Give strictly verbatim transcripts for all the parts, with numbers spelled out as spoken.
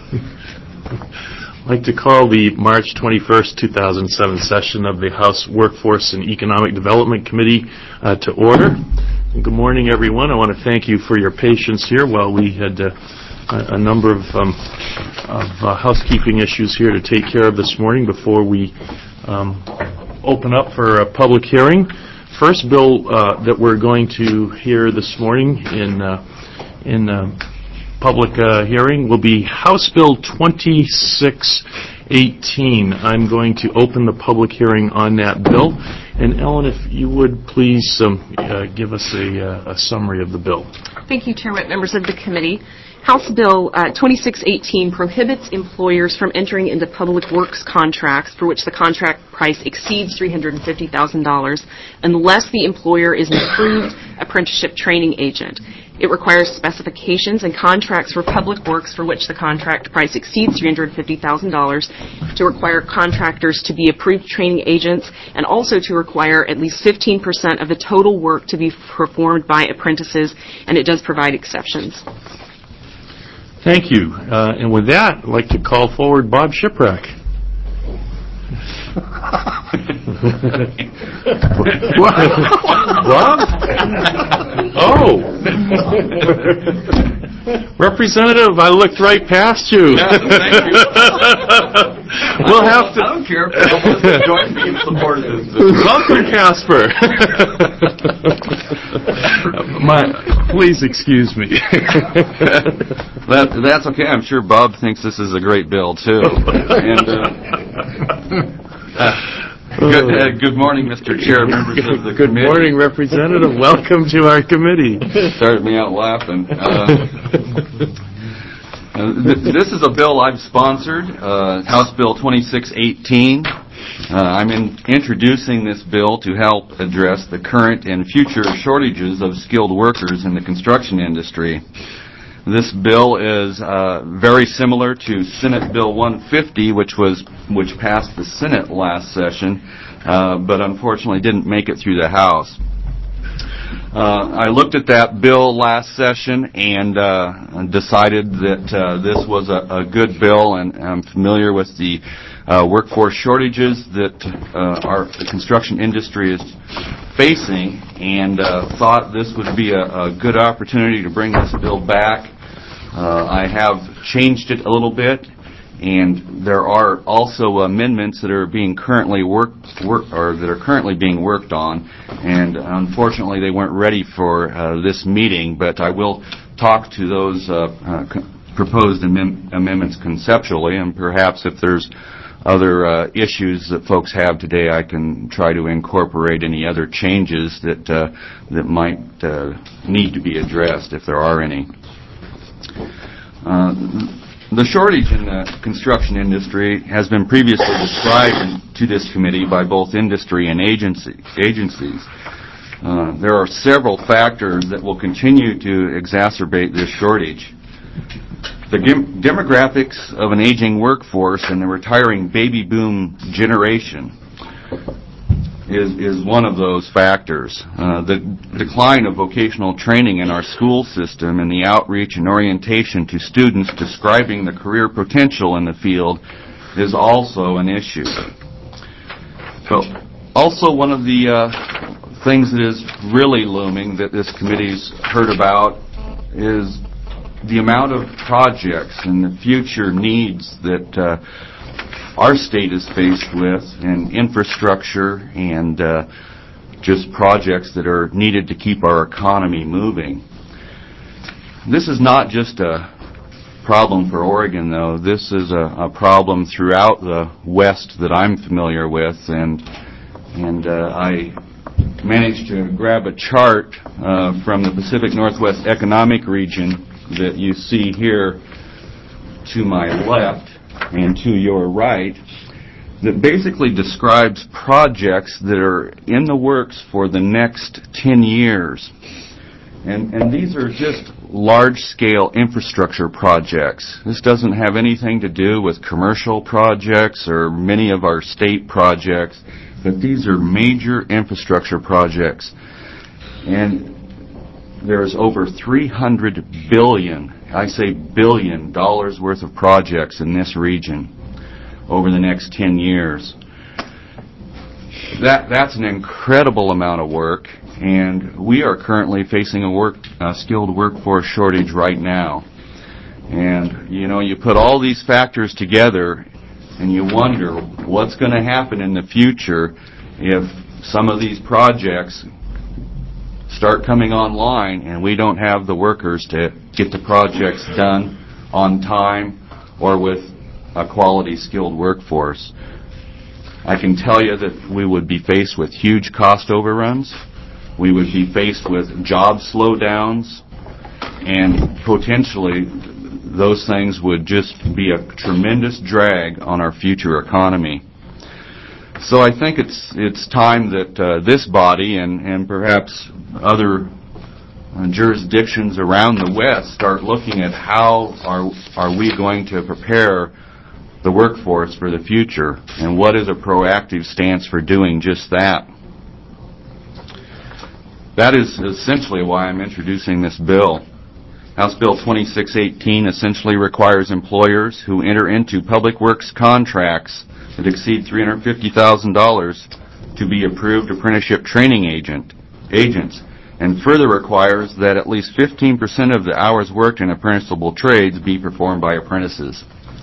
I'd like to call the March twenty-first, two thousand seven session of the House Workforce and Economic Development Committee uh, to order. Good morning, everyone. I want to thank you for your patience here while we had uh, a, a number of, um, of uh, housekeeping issues here to take care of this morning before we um, open up for a public hearing. First bill uh, that we're going to hear this morning in uh, in uh, public uh, hearing will be House Bill twenty-six eighteen. I'm going to open the public hearing on that bill. And Ellen, if you would please um, uh, give us a, uh, a summary of the bill. Thank you, Chair Witt, members of the committee. House Bill uh, twenty-six eighteen prohibits employers from entering into public works contracts for which the contract price exceeds three hundred fifty thousand dollars unless the employer is an approved apprenticeship training agent. It requires specifications and contracts for public works for which the contract price exceeds three hundred fifty thousand dollars, to require contractors to be approved training agents, and also to require at least fifteen percent of the total work to be performed by apprentices, and it does provide exceptions. Thank you. Uh, and with that, I'd like to call forward Bob Shiprack. Bob? Oh. Representative, I looked right past you. Yeah, thank you. We'll have to. I don't care if everyone wants to join me in support of this. Welcome, Casper. My, please excuse me. that, that's okay. I'm sure Bob thinks this is a great bill, too. And, uh, uh, good, uh, good morning, Mister Chair, members of the good committee. Good morning, Representative. Welcome to our committee. Started me out laughing. Uh, uh, th- this is a bill I've sponsored, uh, House Bill twenty-six eighteen. Uh, I'm in introducing this bill to help address the current and future shortages of skilled workers in the construction industry. This bill is uh, very similar to Senate Bill one fifty, which was which passed the Senate last session, uh, but unfortunately didn't make it through the House. Uh, I looked at that bill last session and uh, decided that uh, this was a, a good bill, and I'm familiar with the uh, workforce shortages that uh, our the construction industry is facing, and uh, thought this would be a, a good opportunity to bring this bill back. Uh, I have changed it a little bit, and there are also amendments that are being currently worked work, or that are currently being worked on, and unfortunately they weren't ready for uh, this meeting. But I will talk to those uh, uh, co- proposed am- amendments conceptually, and perhaps if there's other uh, issues that folks have today, I can try to incorporate any other changes that uh, that might uh, need to be addressed if there are any. Uh, the shortage in the construction industry has been previously described in, to this committee by both industry and agency, agencies. Uh, there are several factors that will continue to exacerbate this shortage. The gem- demographics of an aging workforce and the retiring baby boom generation is, is one of those factors. Uh, the decline of vocational training in our school system and the outreach and orientation to students describing the career potential in the field is also an issue. So, also one of the uh, things that is really looming that this committee's heard about is the amount of projects and the future needs that uh, our state is faced with in infrastructure and uh, just projects that are needed to keep our economy moving. This is not just a problem for Oregon, though. This is a, a problem throughout the West that I'm familiar with, and and uh, I managed to grab a chart uh, from the Pacific Northwest Economic Region that you see here to my left and to your right, that basically describes projects that are in the works for the next ten years. And, and these are just large-scale infrastructure projects. This doesn't have anything to do with commercial projects or many of our state projects, but these are major infrastructure projects. And there's over three hundred billion dollars I say billion dollars worth of projects in this region over the next ten years. That that's an incredible amount of work, and we are currently facing a work a skilled workforce shortage right now. And you know, you put all these factors together, and you wonder what's going to happen in the future if some of these projects start coming online and we don't have the workers to get the projects done on time or with a quality skilled workforce. I can tell you that we would be faced with huge cost overruns. We would be faced with job slowdowns, and potentially those things would just be a tremendous drag on our future economy. So I think it's it's time that uh, this body and, and perhaps other uh, jurisdictions around the West start looking at how are are we going to prepare the workforce for the future, and what is a proactive stance for doing just that. That is essentially why I'm introducing this bill. House Bill twenty-six eighteen essentially requires employers who enter into public works contracts that exceed three hundred fifty thousand dollars to be approved apprenticeship training agent agents, and further requires that at least fifteen percent of the hours worked in apprenticeable trades be performed by apprentices.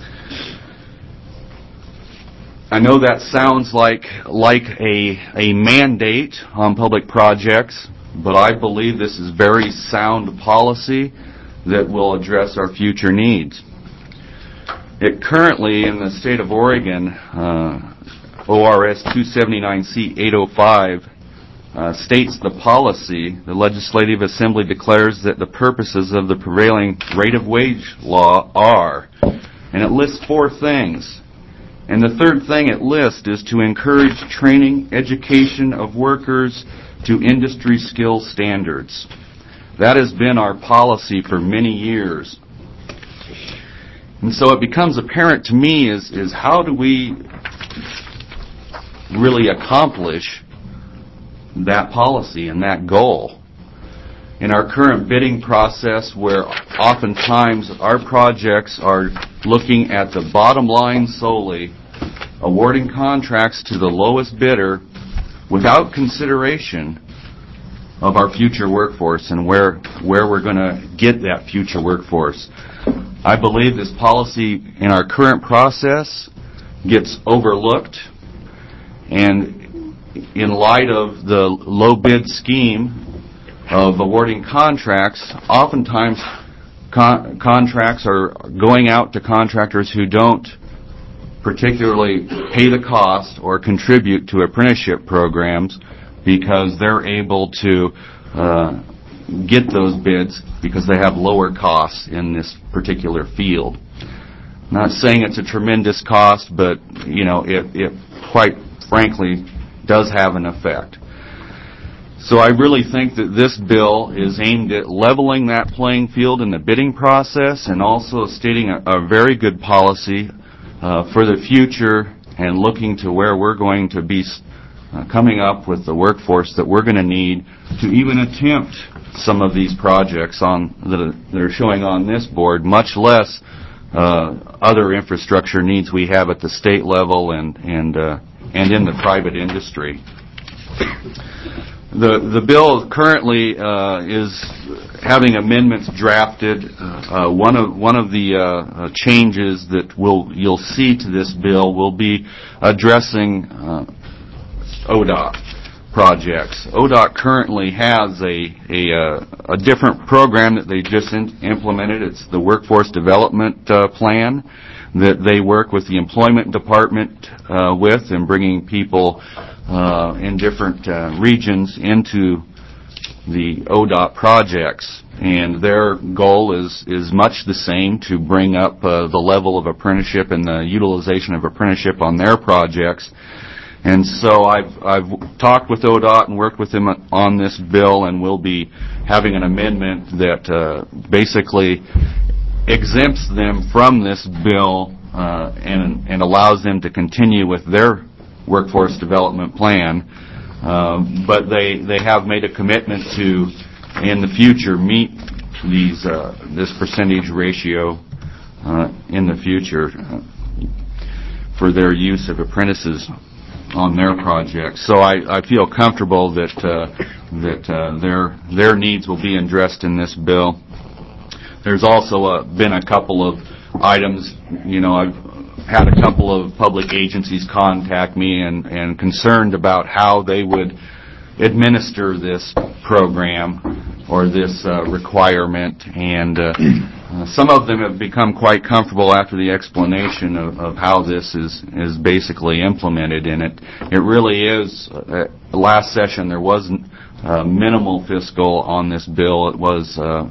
I know that sounds like like a a mandate on public projects, but I believe this is very sound policy that will address our future needs. It currently, in the state of Oregon, uh, O R S two seventy-nine C eight oh five uh, states the policy. The Legislative Assembly declares that the purposes of the prevailing rate of wage law are, and it lists four things. And the third thing it lists is to encourage training, education of workers to industry skill standards. That has been our policy for many years. And so it becomes apparent to me is, is how do we really accomplish that policy and that goal? In our current bidding process, where oftentimes our projects are looking at the bottom line solely, awarding contracts to the lowest bidder without consideration of our future workforce and where where we're going to get that future workforce. I believe this policy in our current process gets overlooked, and in light of the low bid scheme of awarding contracts, oftentimes con- contracts are going out to contractors who don't particularly pay the cost or contribute to apprenticeship programs because they're able to uh, get those bids because they have lower costs in this particular field. Not saying it's a tremendous cost, but you know, it, it quite frankly does have an effect. So I really think that this bill is aimed at leveling that playing field in the bidding process and also stating a, a very good policy uh, for the future and looking to where we're going to be uh, coming up with the workforce that we're going to need to even attempt some of these projects on that are, that are showing on this board, much less uh, other infrastructure needs we have at the state level and and uh, and in the private industry. The the bill currently uh, is having amendments drafted. Uh, one of one of the uh, uh, changes that will you'll see to this bill will be addressing uh, O D O T projects. O D O T currently has a a, a different program that they just in, implemented. It's the Workforce Development uh, Plan that they work with the Employment Department uh, with and bringing people Uh, in different uh, regions into the O D O T projects, and their goal is is much the same, to bring up uh, the level of apprenticeship and the utilization of apprenticeship on their projects. And so I've I've talked with O D O T and worked with them on this bill, and we'll be having an amendment that uh, basically exempts them from this bill uh, and and allows them to continue with their workforce development plan, uh, but they they have made a commitment to, in the future, meet these uh, this percentage ratio uh, in the future uh, for their use of apprentices on their projects. So I, I feel comfortable that uh, that uh, their their needs will be addressed in this bill. There's also uh, been a couple of items, you know, I've had a couple of public agencies contact me and, and concerned about how they would administer this program or this uh, requirement, and uh, uh, some of them have become quite comfortable after the explanation of, of how this is, is basically implemented. And it, it really is, uh, last session there wasn't uh, minimal fiscal on this bill. It was uh,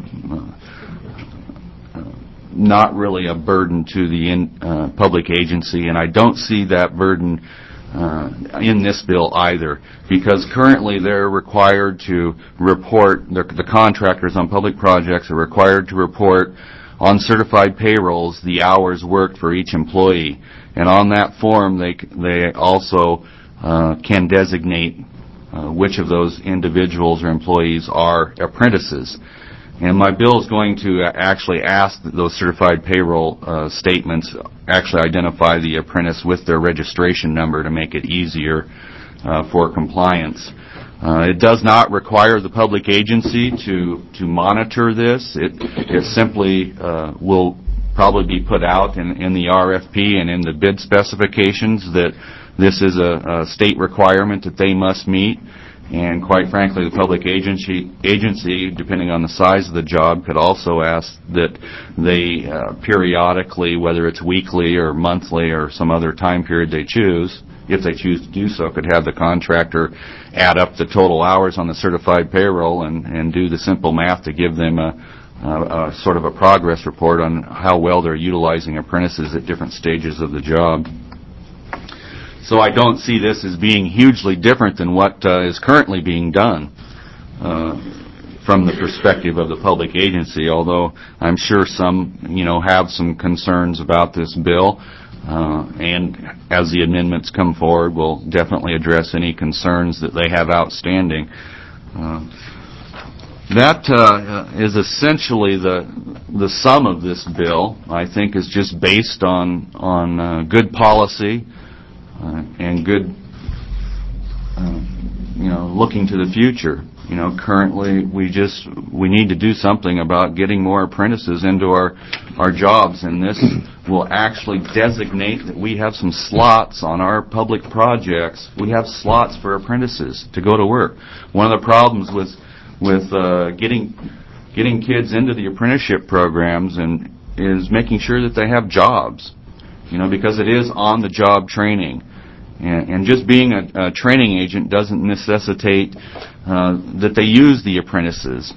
uh, not really a burden to the in, uh, public agency, and I don't see that burden uh, in this bill either, because currently they're required to report, the contractors on public projects are required to report on certified payrolls the hours worked for each employee, and on that form they they also uh, can designate uh, which of those individuals or employees are apprentices. And my bill is going to actually ask that those certified payroll uh, statements actually identify the apprentice with their registration number to make it easier uh, for compliance. Uh, it does not require the public agency to, to monitor this. It, it simply uh, will probably be put out in, in the R F P and in the bid specifications that this is a, a state requirement that they must meet. And quite frankly, the public agency, agency, depending on the size of the job, could also ask that they uh, periodically, whether it's weekly or monthly or some other time period they choose, if they choose to do so, could have the contractor add up the total hours on the certified payroll and, and do the simple math to give them a, a, a sort of a progress report on how well they're utilizing apprentices at different stages of the job. So I don't see this as being hugely different than what uh, is currently being done uh, from the perspective of the public agency, although I'm sure some, you know, have some concerns about this bill. Uh, and as the amendments come forward, we'll definitely address any concerns that they have outstanding. Uh, that uh, is essentially the the sum of this bill. I think is just based on on uh, good policy. Uh, and good, uh, you know, looking to the future. You know, currently we just, we need to do something about getting more apprentices into our, our jobs, and this will actually designate that we have some slots on our public projects. We have slots for apprentices to go to work. One of the problems with, with uh, getting, getting kids into the apprenticeship programs and is making sure that they have jobs. You know, because it is on-the-job training. And, and just being a, a training agent doesn't necessitate uh, that they use the apprentices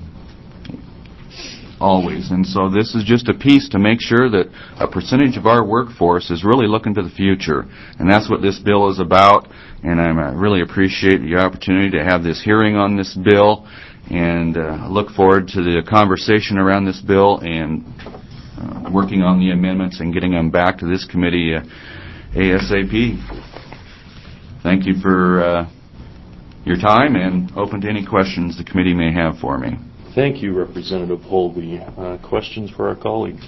always. And so this is just a piece to make sure that a percentage of our workforce is really looking to the future. And that's what this bill is about. And I really appreciate the opportunity to have this hearing on this bill. And uh, look forward to the conversation around this bill and Uh, working on the amendments and getting them back to this committee uh, ASAP. Thank you for uh, your time, and open to any questions the committee may have for me. Thank you, Representative Holby. Uh, questions for our colleague?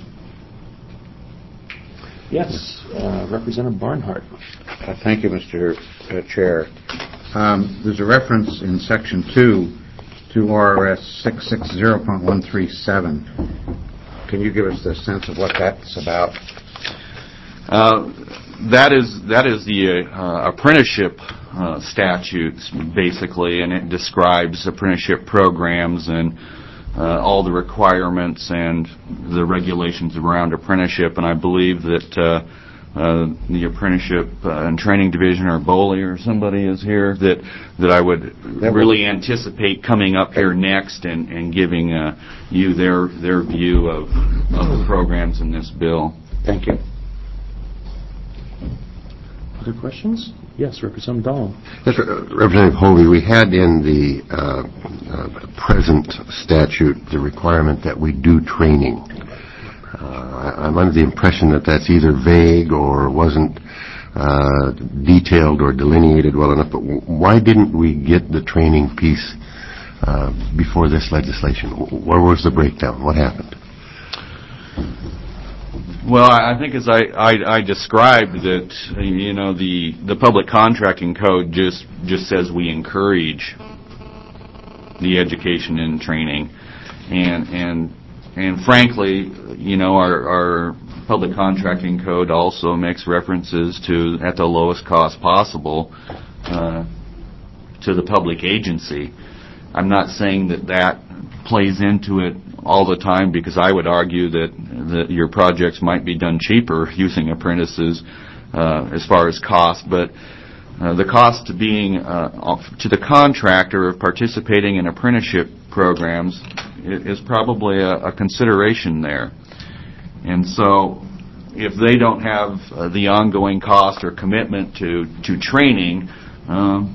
Yes, uh, Representative Barnhart. Uh, thank you, Mister Uh, Chair. Um, there's a reference in Section two to R R S six sixty point one three seven. Can you give us the sense of what that's about? Uh, that is that is the uh, apprenticeship uh, statutes, basically, and it describes apprenticeship programs and uh, all the requirements and the regulations around apprenticeship. And I believe that uh, uh, the apprenticeship uh, and training division, or BOLI, or somebody is here that that I would that really would anticipate coming up here next and, and giving uh, you their their view of, of the programs in this bill. Thank you. Other questions? Yes, Representative Dahl. Yes, Representative Holby, we had in the uh, uh, present statute the requirement that we do training. Uh, I'm under the impression that that's either vague or wasn't uh, detailed or delineated well enough, but why didn't we get the training piece uh, before this legislation? Where was the breakdown? What happened? Well, I think as I, I, I described that, you know, the, the public contracting code just, just says we encourage the education and training. And, and, and frankly, you know, our, our public contracting code also makes references to, at the lowest cost possible, uh, to the public agency. I'm not saying that that plays into it all the time, because I would argue that, that your projects might be done cheaper using apprentices uh, as far as cost, but uh, the cost to being uh, to the contractor of participating in apprenticeship programs is probably a, a consideration there. And so if they don't have uh, the ongoing cost or commitment to, to training, um,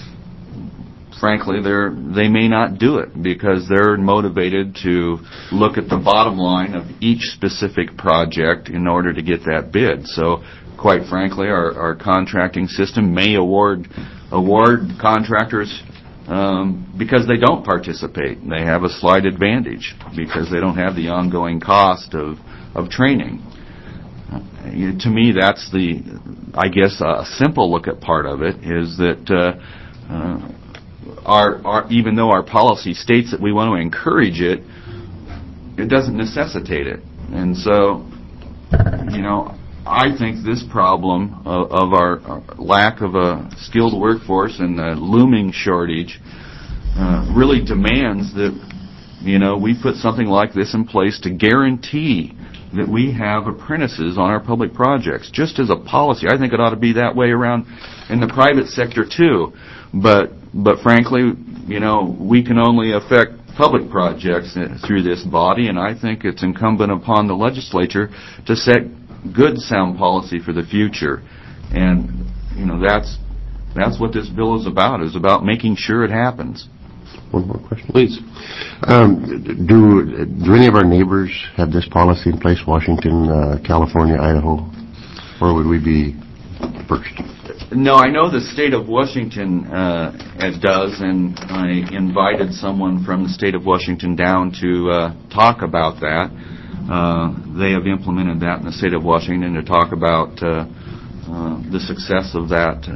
frankly, they're, they may not do it because they're motivated to look at the bottom line of each specific project in order to get that bid. So, quite frankly, our, our contracting system may award award contractors um, because they don't participate. They have a slight advantage because they don't have the ongoing cost of, of training. Uh, to me, that's the, I guess, a simple look at part of it is that uh, uh, Our, our, even though our policy states that we want to encourage it, it doesn't necessitate it. And so, you know, I think this problem of, of our, our lack of a skilled workforce and the looming shortage uh, really demands that, you know, we put something like this in place to guarantee that we have apprentices on our public projects. Just as a policy, I think it ought to be that way around in the private sector too. But But frankly, you know, we can only affect public projects through this body, and I think it's incumbent upon the legislature to set good, sound policy for the future. And, you know, that's that's what this bill is about, is about making sure it happens. One more question. Please. Um, do do any of our neighbors have this policy in place, Washington, uh, California, Idaho? Or would we be first? No, I know the state of Washington uh, it does, and I invited someone from the state of Washington down to uh, talk about that. Uh, they have implemented that in the state of Washington to talk about uh, uh, the success of that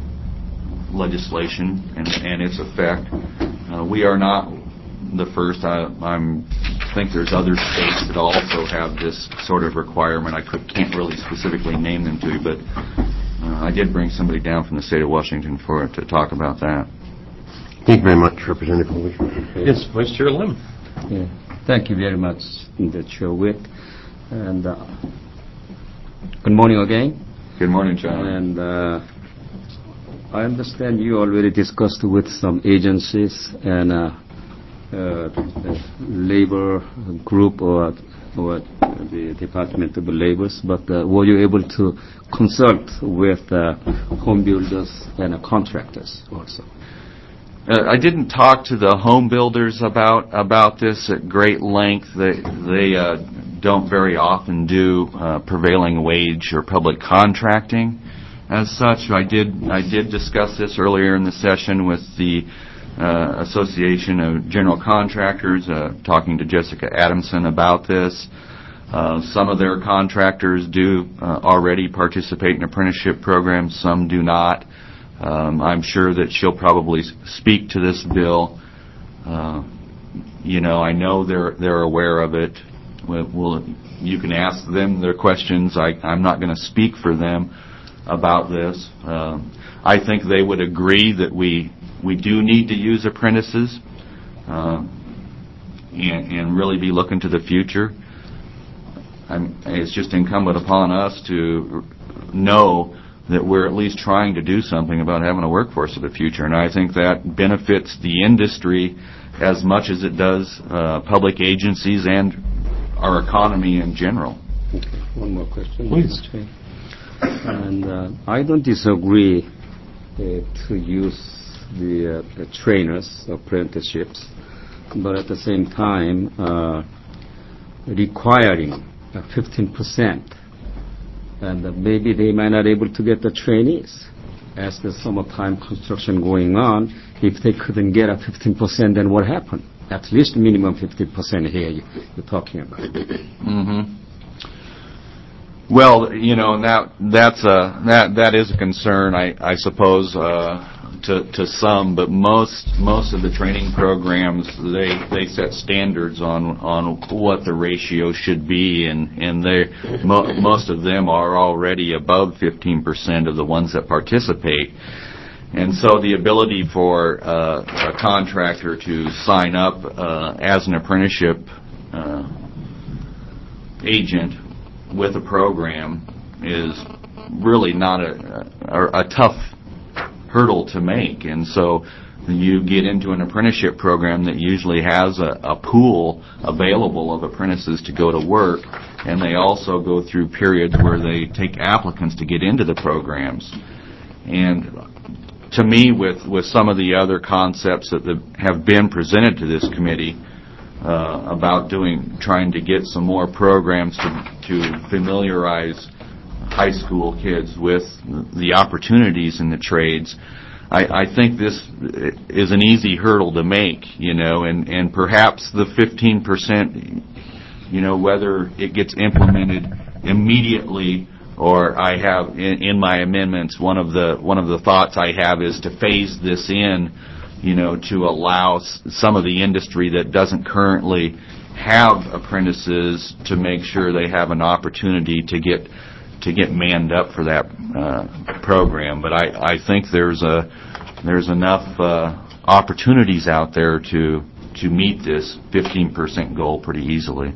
legislation and, and its effect. Uh, we are not the first. I I'm, think there's other states that also have this sort of requirement. I could, can't really specifically name them to you, but Uh, I did bring somebody down from the state of Washington for to talk about that. Thank you very much, Representative Colby. Yes, Vice Chair Lim. Yeah. Thank you very much, the Chair Witt. And uh, good morning again. Good morning, John. And uh, I understand you already discussed with some agencies and uh, uh, labor group or or the Department of Labor, but uh, were you able to consult with uh, home builders and uh, contractors also? Uh, I didn't talk to the home builders about about this at great length. They they uh, don't very often do uh, prevailing wage or public contracting. As such, I did I did discuss this earlier in the session with the uh, Association of General Contractors, uh, talking to Jessica Adamson about this. Uh, some of their contractors do uh, already participate in apprenticeship programs. Some do not. Um, I'm sure that she'll probably speak to this bill. Uh, you know, I know they're they're aware of it. We'll, we'll, you can ask them their questions. I, I'm not going to speak for them about this. Um, I think they would agree that we we do need to use apprentices uh, and, and really be looking to the future. I'm, it's just incumbent upon us to know that we're at least trying to do something about having a workforce of the future. And I think that benefits the industry as much as it does uh, public agencies and our economy in general. Okay. One more question. Please. And uh, I don't disagree uh, to use the, uh, the trainers, apprenticeships, but at the same time uh, requiring uh, fifteen percent, and uh, maybe they might not be able to get the trainees. as the summertime construction going on, if they couldn't get a fifteen percent, then what happened? At least minimum fifteen percent here you, you're talking about. Mm-hmm. Well, you know, and that that's a that that is a concern, I I suppose, uh, to to some, but most most of the training programs they they set standards on on what the ratio should be, and and they mo- most of them are already above fifteen percent of the ones that participate. And so the ability for uh, a contractor to sign up uh, as an apprenticeship uh, agent with a program is really not a, a, a tough hurdle to make. And so you get into an apprenticeship program that usually has a, a pool available of apprentices to go to work, and they also go through periods where they take applicants to get into the programs. And to me, with, with some of the other concepts that the, have been presented to this committee, Uh, about doing, trying to get some more programs to, to familiarize high school kids with the opportunities in the trades. I, I think this is an easy hurdle to make, you know, and, and perhaps the fifteen percent, you know, whether it gets implemented immediately or I have in, in my amendments, one of the one of the thoughts I have is to phase this in, you know, to allow s- some of the industry that doesn't currently have apprentices to make sure they have an opportunity to get to get manned up for that uh, program. But I, I think there's a there's enough uh, opportunities out there to to meet this fifteen percent goal pretty easily.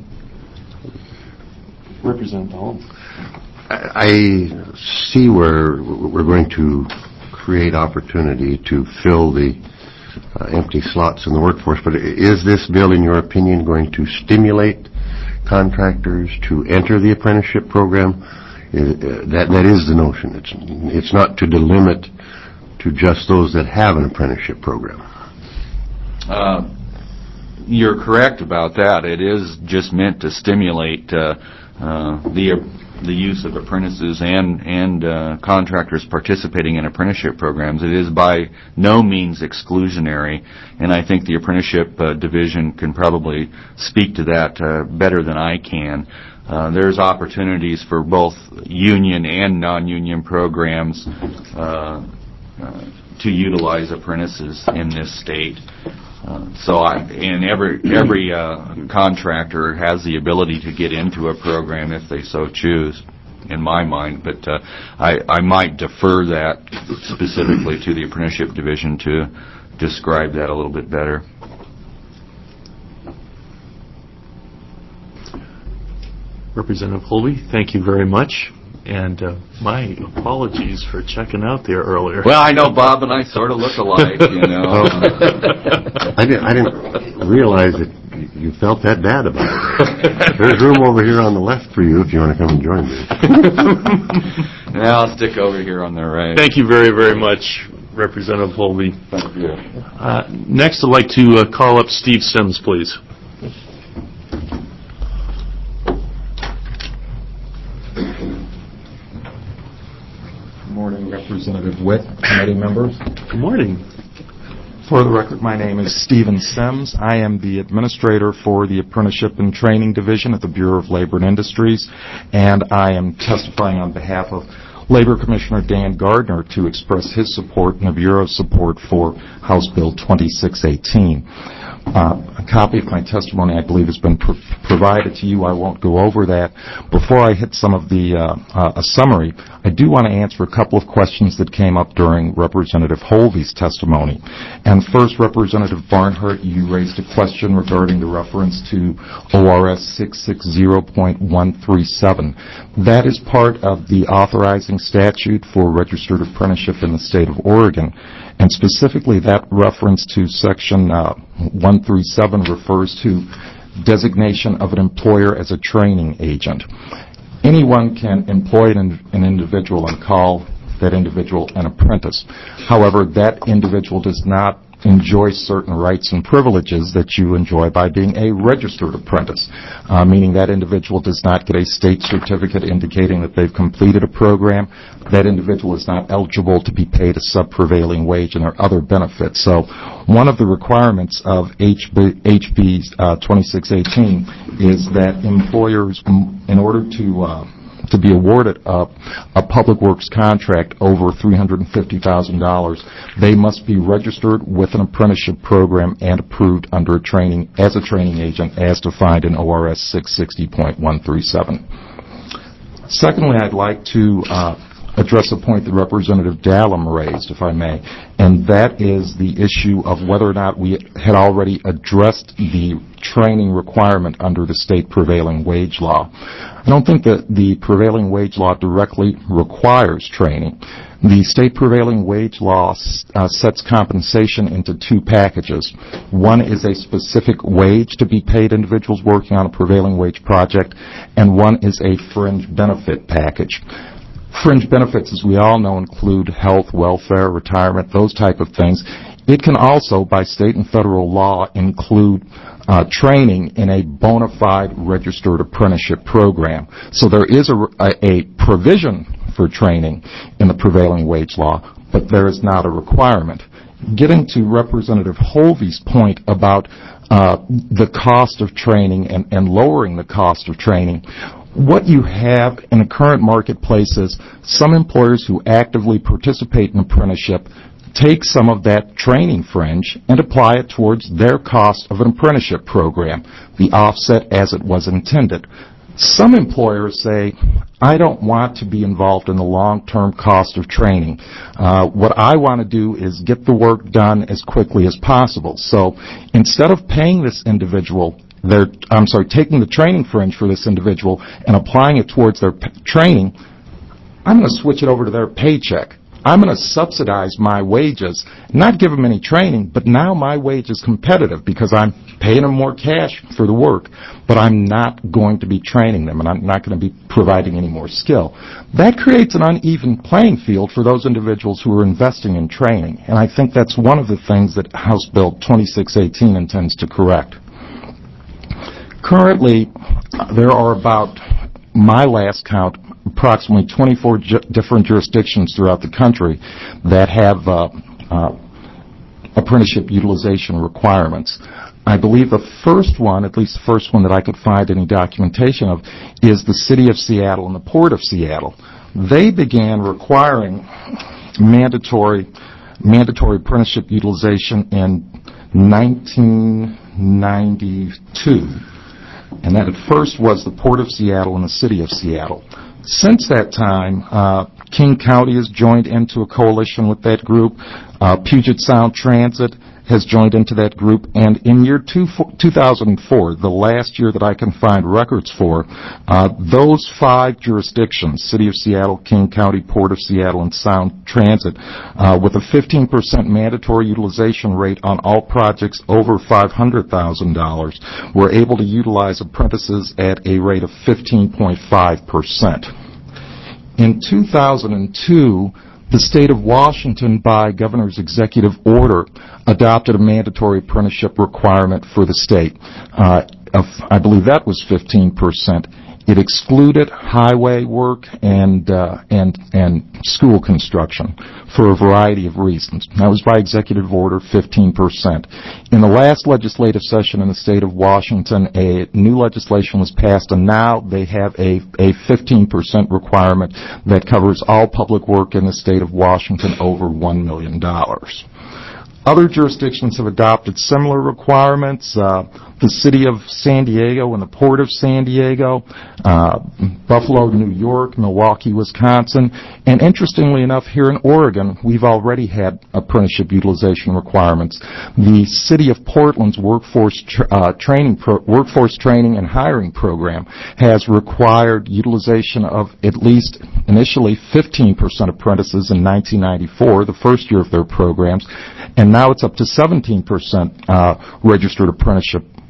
Representative Hall. I I see where we're going to create opportunity to fill the Uh, empty slots in the workforce, but is this bill, in your opinion, going to stimulate contractors to enter the apprenticeship program? Uh, that that is the notion. It's it's not to delimit to just those that have an apprenticeship program. Uh, you're correct about that. It is just meant to stimulate uh, uh, the the use of apprentices and and uh, contractors participating in apprenticeship programs. It is by no means exclusionary, and I think the apprenticeship uh, division can probably speak to that uh, better than I can. Uh, there's opportunities for both union and non-union programs uh, uh, to utilize apprentices in this state. Uh, so, I, and every every uh, contractor has the ability to get into a program if they so choose, in my mind. But uh, I, I might defer that specifically to the apprenticeship division to describe that a little bit better. Representative Holby, thank you very much. And uh, my apologies for checking out there earlier. Well, I know Bob and I sort of look alike, you know. I didn't, I didn't realize that you felt that bad about it. There's room over here on the left for you if you want to come and join me. Now I'll stick over here on the right. Thank you very, very much, Representative Holby. Thank you. Uh, next, I'd like to uh, call up Steve Sims, please. Good morning, Representative Witt, committee members. Good morning. For the record, my name is Stephen Sims. I am the administrator for the Apprenticeship and Training Division at the Bureau of Labor and Industries, and I am testifying on behalf of Labor Commissioner Dan Gardner to express his support and the Bureau's support for House Bill twenty-six eighteen. Uh, a copy of my testimony, I believe, has been pr- provided to you. I won't go over that. Before I hit some of the uh, uh, a summary, I do want to answer a couple of questions that came up during Representative Holby's testimony. And first, Representative Barnhart, you raised a question regarding the reference to O R S six sixty point one three seven. That is part of the authorizing statute for registered apprenticeship in the state of Oregon. And specifically, that reference to Section uh, one thirty-seven refers to designation of an employer as a training agent. Anyone can employ an, an individual and call that individual an apprentice. However, that individual does not enjoy certain rights and privileges that you enjoy by being a registered apprentice, uh, meaning that individual does not get a state certificate indicating that they've completed a program. That individual is not eligible to be paid a sub-prevailing wage, and there are other benefits. So one of the requirements of H B uh, twenty-six eighteen is that employers, in order to uh, to be awarded a, a public works contract over three hundred fifty thousand dollars, they must be registered with an apprenticeship program and approved under a training as a training agent as defined in O R S six sixty point one three seven. Secondly, I'd like to uh, address a point that Representative Dallum raised, if I may, and that is the issue of whether or not we had already addressed the training requirement under the state prevailing wage law. I don't think that the prevailing wage law directly requires training. The state prevailing wage law uh, sets compensation into two packages. One is a specific wage to be paid individuals working on a prevailing wage project, and one is a fringe benefit package. Fringe benefits, as we all know, include health, welfare, retirement, those type of things. It can also, by state and federal law, include uh, training in a bona fide registered apprenticeship program. So there is a, a, a provision for training in the prevailing wage law, but there is not a requirement. Getting to Representative Holvey's point about uh, the cost of training and, and lowering the cost of training, what you have in the current marketplace is some employers who actively participate in apprenticeship take some of that training fringe and apply it towards their cost of an apprenticeship program, the offset as it was intended. Some employers say, I don't want to be involved in the long-term cost of training. Uh, what I want to do is get the work done as quickly as possible. So instead of paying this individual They're, I'm sorry, taking the training fringe for this individual and applying it towards their p- training, I'm going to switch it over to their paycheck. I'm going to subsidize my wages, not give them any training, but now my wage is competitive because I'm paying them more cash for the work, but I'm not going to be training them, and I'm not going to be providing any more skill. That creates an uneven playing field for those individuals who are investing in training, and I think that's one of the things that House Bill twenty-six eighteen intends to correct. Currently, there are about, my last count, approximately twenty-four ju- different jurisdictions throughout the country that have uh, uh, apprenticeship utilization requirements. I believe the first one, at least the first one that I could find any documentation of, is the City of Seattle and the Port of Seattle. They began requiring mandatory mandatory apprenticeship utilization in nineteen ninety-two. And that at first was the Port of Seattle and the City of Seattle. Since that time, uh, King County has joined into a coalition with that group. Uh, Puget Sound Transit has joined into that group. And in year two, two thousand four, the last year that I can find records for, uh, those five jurisdictions, City of Seattle, King County, Port of Seattle, and Sound Transit, uh, with a fifteen percent mandatory utilization rate on all projects over five hundred thousand dollars, were able to utilize apprentices at a rate of fifteen point five percent. In two thousand two, the state of Washington, by governor's executive order, adopted a mandatory apprenticeship requirement for the state. Uh, of, I believe that was fifteen percent. It excluded highway work and uh, and and school construction for a variety of reasons. That was by executive order, fifteen percent. In the last legislative session in the state of Washington, a new legislation was passed, and now they have a, a fifteen percent requirement that covers all public work in the state of Washington over one million dollars. Other jurisdictions have adopted similar requirements. Uh, the City of San Diego and the Port of San Diego, uh, Buffalo, New York, Milwaukee, Wisconsin, and interestingly enough, here in Oregon, we've already had apprenticeship utilization requirements. The City of Portland's workforce tra- uh, training pro- workforce training and hiring program has required utilization of at least initially fifteen percent apprentices in nineteen ninety-four, the first year of their programs, and now it's up to seventeen percent uh, registered apprenticeship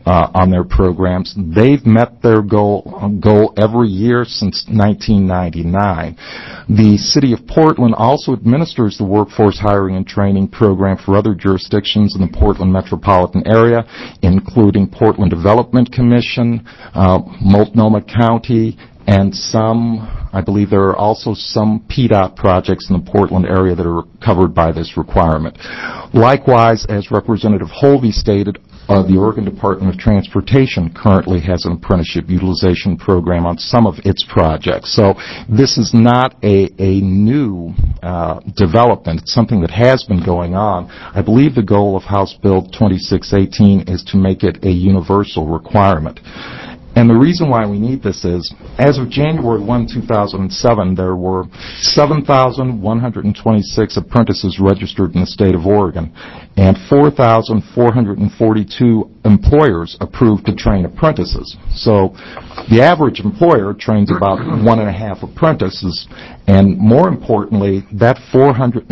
uh, on their programs. They've met their goal, goal every year since nineteen ninety-nine. The City of Portland also administers the Workforce Hiring and Training Program for other jurisdictions in the Portland metropolitan area, including Portland Development Commission, uh, Multnomah County, and some, I believe there are also some P DOT projects in the Portland area that are covered by this requirement. Likewise, as Representative Holvey stated, uh, the Oregon Department of Transportation currently has an apprenticeship utilization program on some of its projects. So this is not a, a new uh, development. It's something that has been going on. I believe the goal of House Bill twenty-six eighteen is to make it a universal requirement. And the reason why we need this is, as of January first, two thousand seven, there were seven thousand one hundred twenty-six apprentices registered in the state of Oregon, and four thousand four hundred forty-two employers approved to train apprentices. So the average employer trains about one and a half apprentices, and more importantly, that four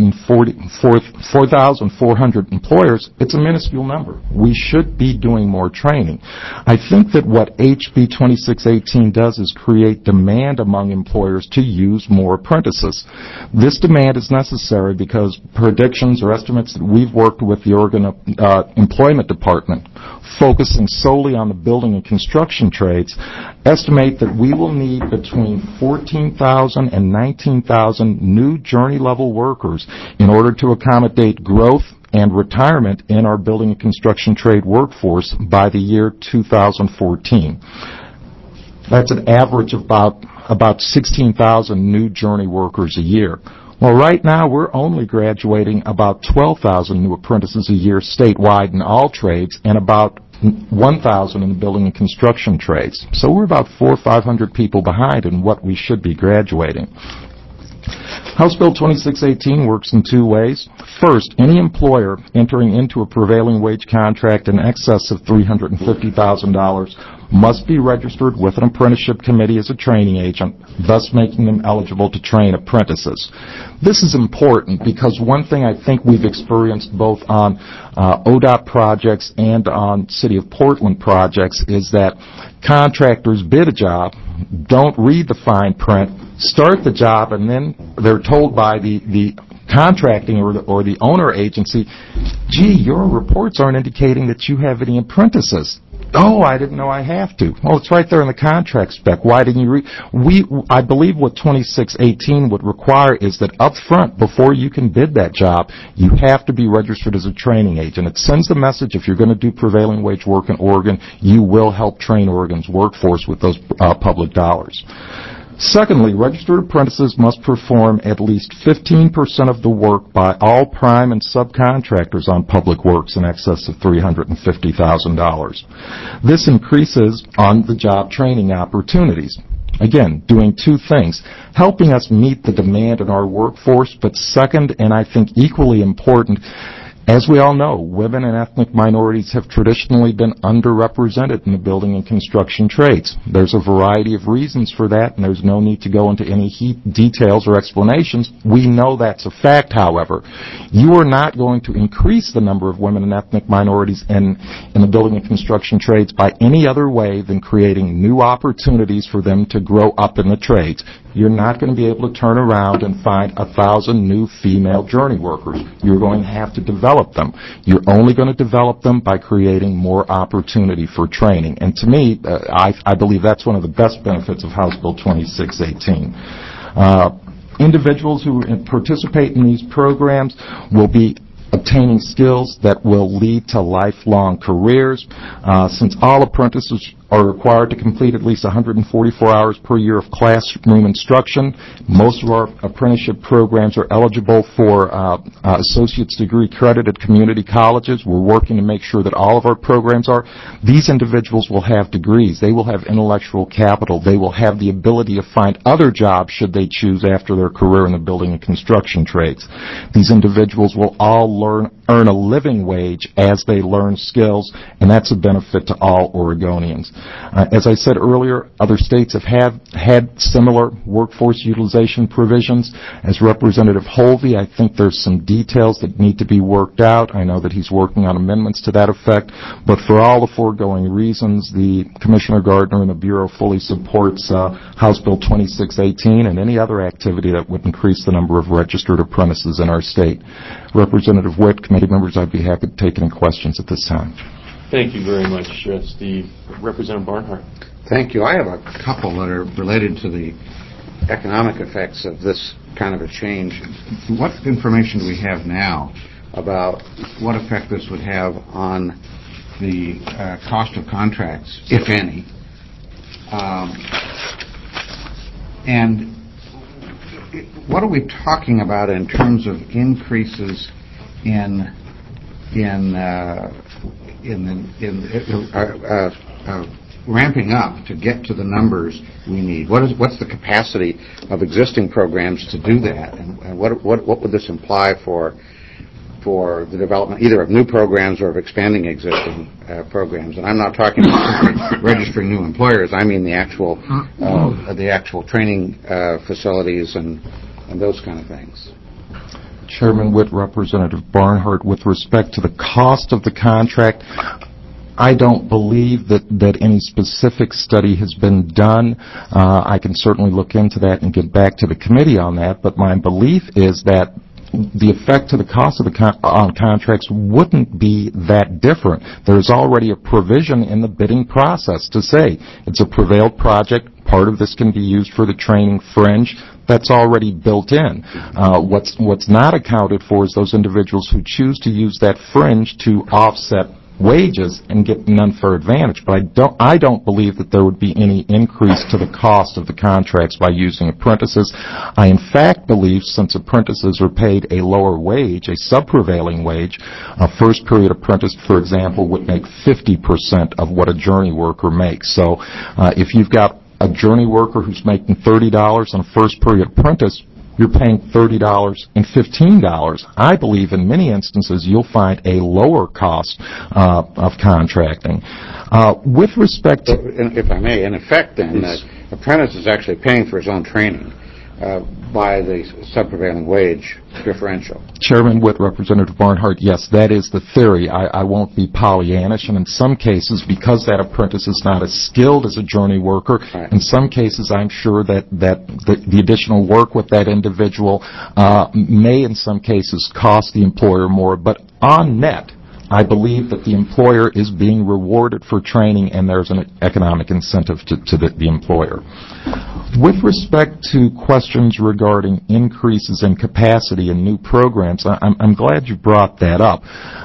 thousand four hundred employers, it's a minuscule number. We should be doing more training. I think that what H B twenty-six eighteen does is create demand among employers to use more apprentices. This demand is necessary because predictions or estimates that we've worked with the Oregon uh, Employment Department, focusing solely on the building and construction trades, estimate that we will need between fourteen thousand and nineteen thousand new journey-level workers in order to accommodate growth and retirement in our building and construction trade workforce by the year two thousand fourteen. That's an average of about, about sixteen thousand new journey workers a year. Well, right now we're only graduating about twelve thousand new apprentices a year statewide in all trades, and about one thousand in the building and construction trades. So we're about four or five hundred people behind in what we should be graduating. House Bill twenty-six eighteen works in two ways. First, any employer entering into a prevailing wage contract in excess of three hundred fifty thousand dollars must be registered with an apprenticeship committee as a training agent, thus making them eligible to train apprentices. This is important because one thing I think we've experienced both on uh, O D O T projects and on City of Portland projects is that contractors bid a job, don't read the fine print, start the job, and then they're told by the, the contracting or the, or the owner agency, gee, your reports aren't indicating that you have any apprentices. Oh, I didn't know I have to. Well, it's right there in the contract spec. Why didn't you read? We, I believe what twenty-six eighteen would require is that up front, before you can bid that job, you have to be registered as a training agent. It sends the message, if you're going to do prevailing wage work in Oregon, you will help train Oregon's workforce with those uh, public dollars. Secondly, registered apprentices must perform at least fifteen percent of the work by all prime and subcontractors on public works in excess of three hundred fifty thousand dollars. This increases on-the-job training opportunities. Again, doing two things, helping us meet the demand in our workforce, but second, and I think equally important, as we all know, women and ethnic minorities have traditionally been underrepresented in the building and construction trades. There's a variety of reasons for that, and there's no need to go into any heat details or explanations. We know that's a fact, however. You are not going to increase the number of women and ethnic minorities in, in the building and construction trades by any other way than creating new opportunities for them to grow up in the trades. You're not going to be able to turn around and find a thousand new female journey workers. You're going to have to develop them. You're only going to develop them by creating more opportunity for training. And to me, uh, I, I believe that's one of the best benefits of House Bill twenty-six eighteen. Uh, individuals who participate in these programs will be obtaining skills that will lead to lifelong careers. Uh, since all apprentices are required to complete at least one hundred forty-four hours per year of classroom instruction, most of our apprenticeship programs are eligible for uh, uh, associate's degree credit at community colleges. We're working to make sure that all of our programs are. These individuals will have degrees. They will have intellectual capital. They will have the ability to find other jobs should they choose after their career in the building and construction trades. These individuals will all learn earn a living wage as they learn skills, and that's a benefit to all Oregonians. Uh, as I said earlier, other states have have had similar workforce utilization provisions. As Representative Holvey, I think there's some details that need to be worked out. I know that he's working on amendments to that effect, but for all the foregoing reasons, the Commissioner Gardner and the Bureau fully supports uh, House Bill twenty-six eighteen and any other activity that would increase the number of registered apprentices in our state. Representative Witt, committee members, I'd be happy to take any questions at this time. Thank you very much, uh, Steve. Representative Barnhart. Thank you. I have a couple that are related to the economic effects of this kind of a change. What information do we have now about what effect this would have on the uh, cost of contracts, if any? Um, and what are we talking about in terms of increases in in uh, in in uh, uh, uh, ramping up to get to the numbers we need? What is what's the capacity of existing programs to do that, and, and what what what would this imply for for the development either of new programs or of expanding existing uh, programs? And I'm not talking about registering new employers. I mean the actual uh, the actual training uh, facilities and and those kind of things. Chairman Witt, Representative Barnhart, with respect to the cost of the contract, I don't believe that, that any specific study has been done. Uh, I can certainly look into that and get back to the committee on that, but my belief is that the effect to the cost of the con- on contracts wouldn't be that different. There's already a provision in the bidding process to say it's a prevailed project. Part of this can be used for the training fringe. That's already built in. Uh, what's what's not accounted for is those individuals who choose to use that fringe to offset wages and get an unfair advantage. But I don't I don't believe that there would be any increase to the cost of the contracts by using apprentices. I in fact believe, since apprentices are paid a lower wage, a sub-prevailing wage, a first period apprentice, for example, would make fifty percent of what a journey worker makes. So uh, if you've got a journey worker who's making thirty dollars and a first period apprentice, you're paying thirty dollars and fifteen dollars. I believe in many instances you'll find a lower cost uh, of contracting. Uh, with respect to... If I may, in effect then, the uh, apprentice is actually paying for his own training uh, by the sub-prevailing wage differential. Chairman Witt, Representative Barnhart, yes, that is the theory. I, I won't be Pollyannish, and in some cases, because that apprentice is not as skilled as a journey worker, right. in some cases I'm sure that, that the, the additional work with that individual uh, may in some cases cost the employer more, but on net, I believe that the employer is being rewarded for training, and there's an economic incentive to, to the, the employer. With respect to questions regarding increases in capacity in new programs, I'm, I'm glad you brought that up.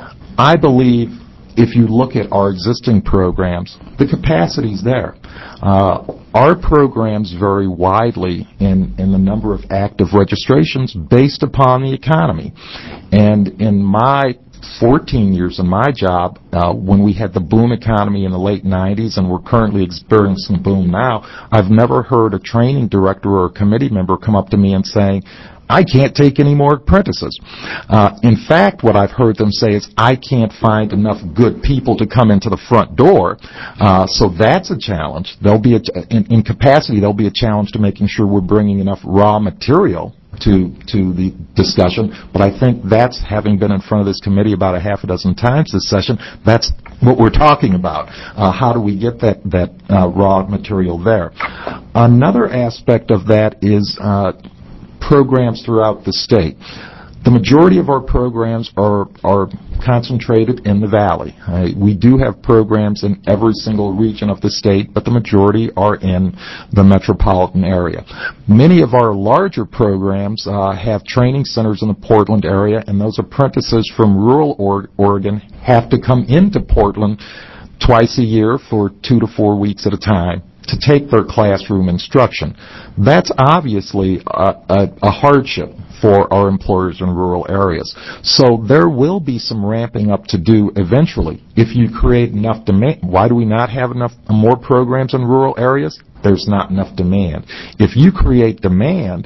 I believe if you look at our existing programs, the capacity's there. Uh, our programs vary widely in, in the number of active registrations based upon the economy. And in my fourteen years in my job, uh, when we had the boom economy in the late nineties and we're currently experiencing a boom now, I've never heard a training director or a committee member come up to me and saying, I can't take any more apprentices. Uh, in fact, what I've heard them say is, I can't find enough good people to come into the front door. Uh, so that's a challenge. There'll be a, in, in capacity, there'll be a challenge to making sure we're bringing enough raw material to to the discussion, but I think that's, having been in front of this committee about a half a dozen times this session, that's what we're talking about. Uh, how do we get that, that uh, raw material there? Another aspect of that is uh, programs throughout the state. The majority of our programs are are concentrated in the Valley. Uh, we do have programs in every single region of the state, but the majority are in the metropolitan area. Many of our larger programs uh, have training centers in the Portland area, and those apprentices from rural or- Oregon have to come into Portland twice a year for two to four weeks at a time to take their classroom instruction. That's obviously a, a, a hardship for our employers in rural areas. So there will be some ramping up to do eventually. If you create enough demand, why do we not have enough more programs in rural areas? There's not enough demand. If you create demand,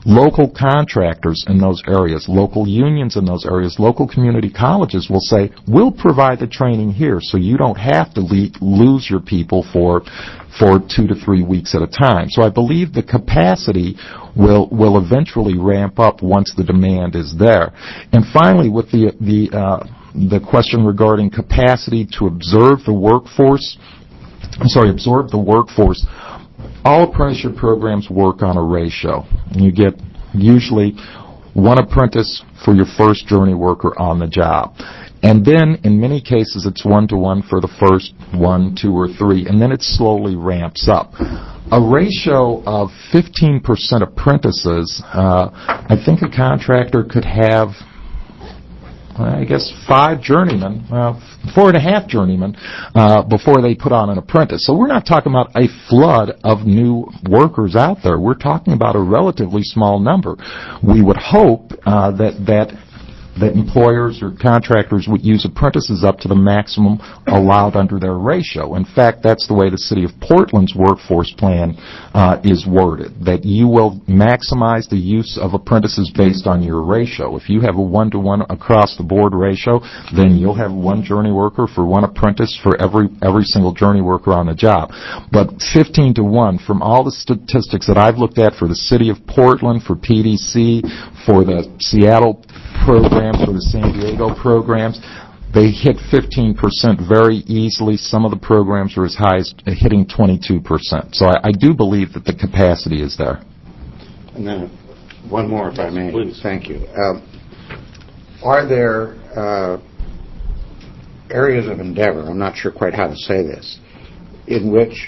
local contractors in those areas, local unions in those areas, local community colleges will say, we'll provide the training here so you don't have to le- lose your people for for two to three weeks at a time. So I believe the capacity will will eventually ramp up once the demand is there. And finally, with the the uh, the question regarding capacity to observe the workforce, I'm sorry, absorb the workforce, all apprenticeship programs work on a ratio. And you get usually one apprentice for your first journey worker on the job. And then, in many cases, it's one-to-one for the first one, two, or three, and then it slowly ramps up. A ratio of fifteen percent apprentices, uh, I think a contractor could have, I guess, five journeymen, uh, four and a half journeymen, uh, before they put on an apprentice. So we're not talking about a flood of new workers out there. We're talking about a relatively small number. We would hope uh, that that that employers or contractors would use apprentices up to the maximum allowed under their ratio. In fact, that's the way the City of Portland's workforce plan uh, is worded, that you will maximize the use of apprentices based on your ratio. If you have a one-to-one across-the-board ratio, then you'll have one journey worker for one apprentice for every every single journey worker on the job. But fifteen to one, from all the statistics that I've looked at for the City of Portland, for P D C, for the Seattle programs, for the San Diego programs, they hit fifteen percent very easily. Some of the programs are as high as hitting twenty-two percent. So I, I do believe that the capacity is there. And then one more, if I may. Please. Thank you. Um, are there uh, areas of endeavor, I'm not sure quite how to say this, in which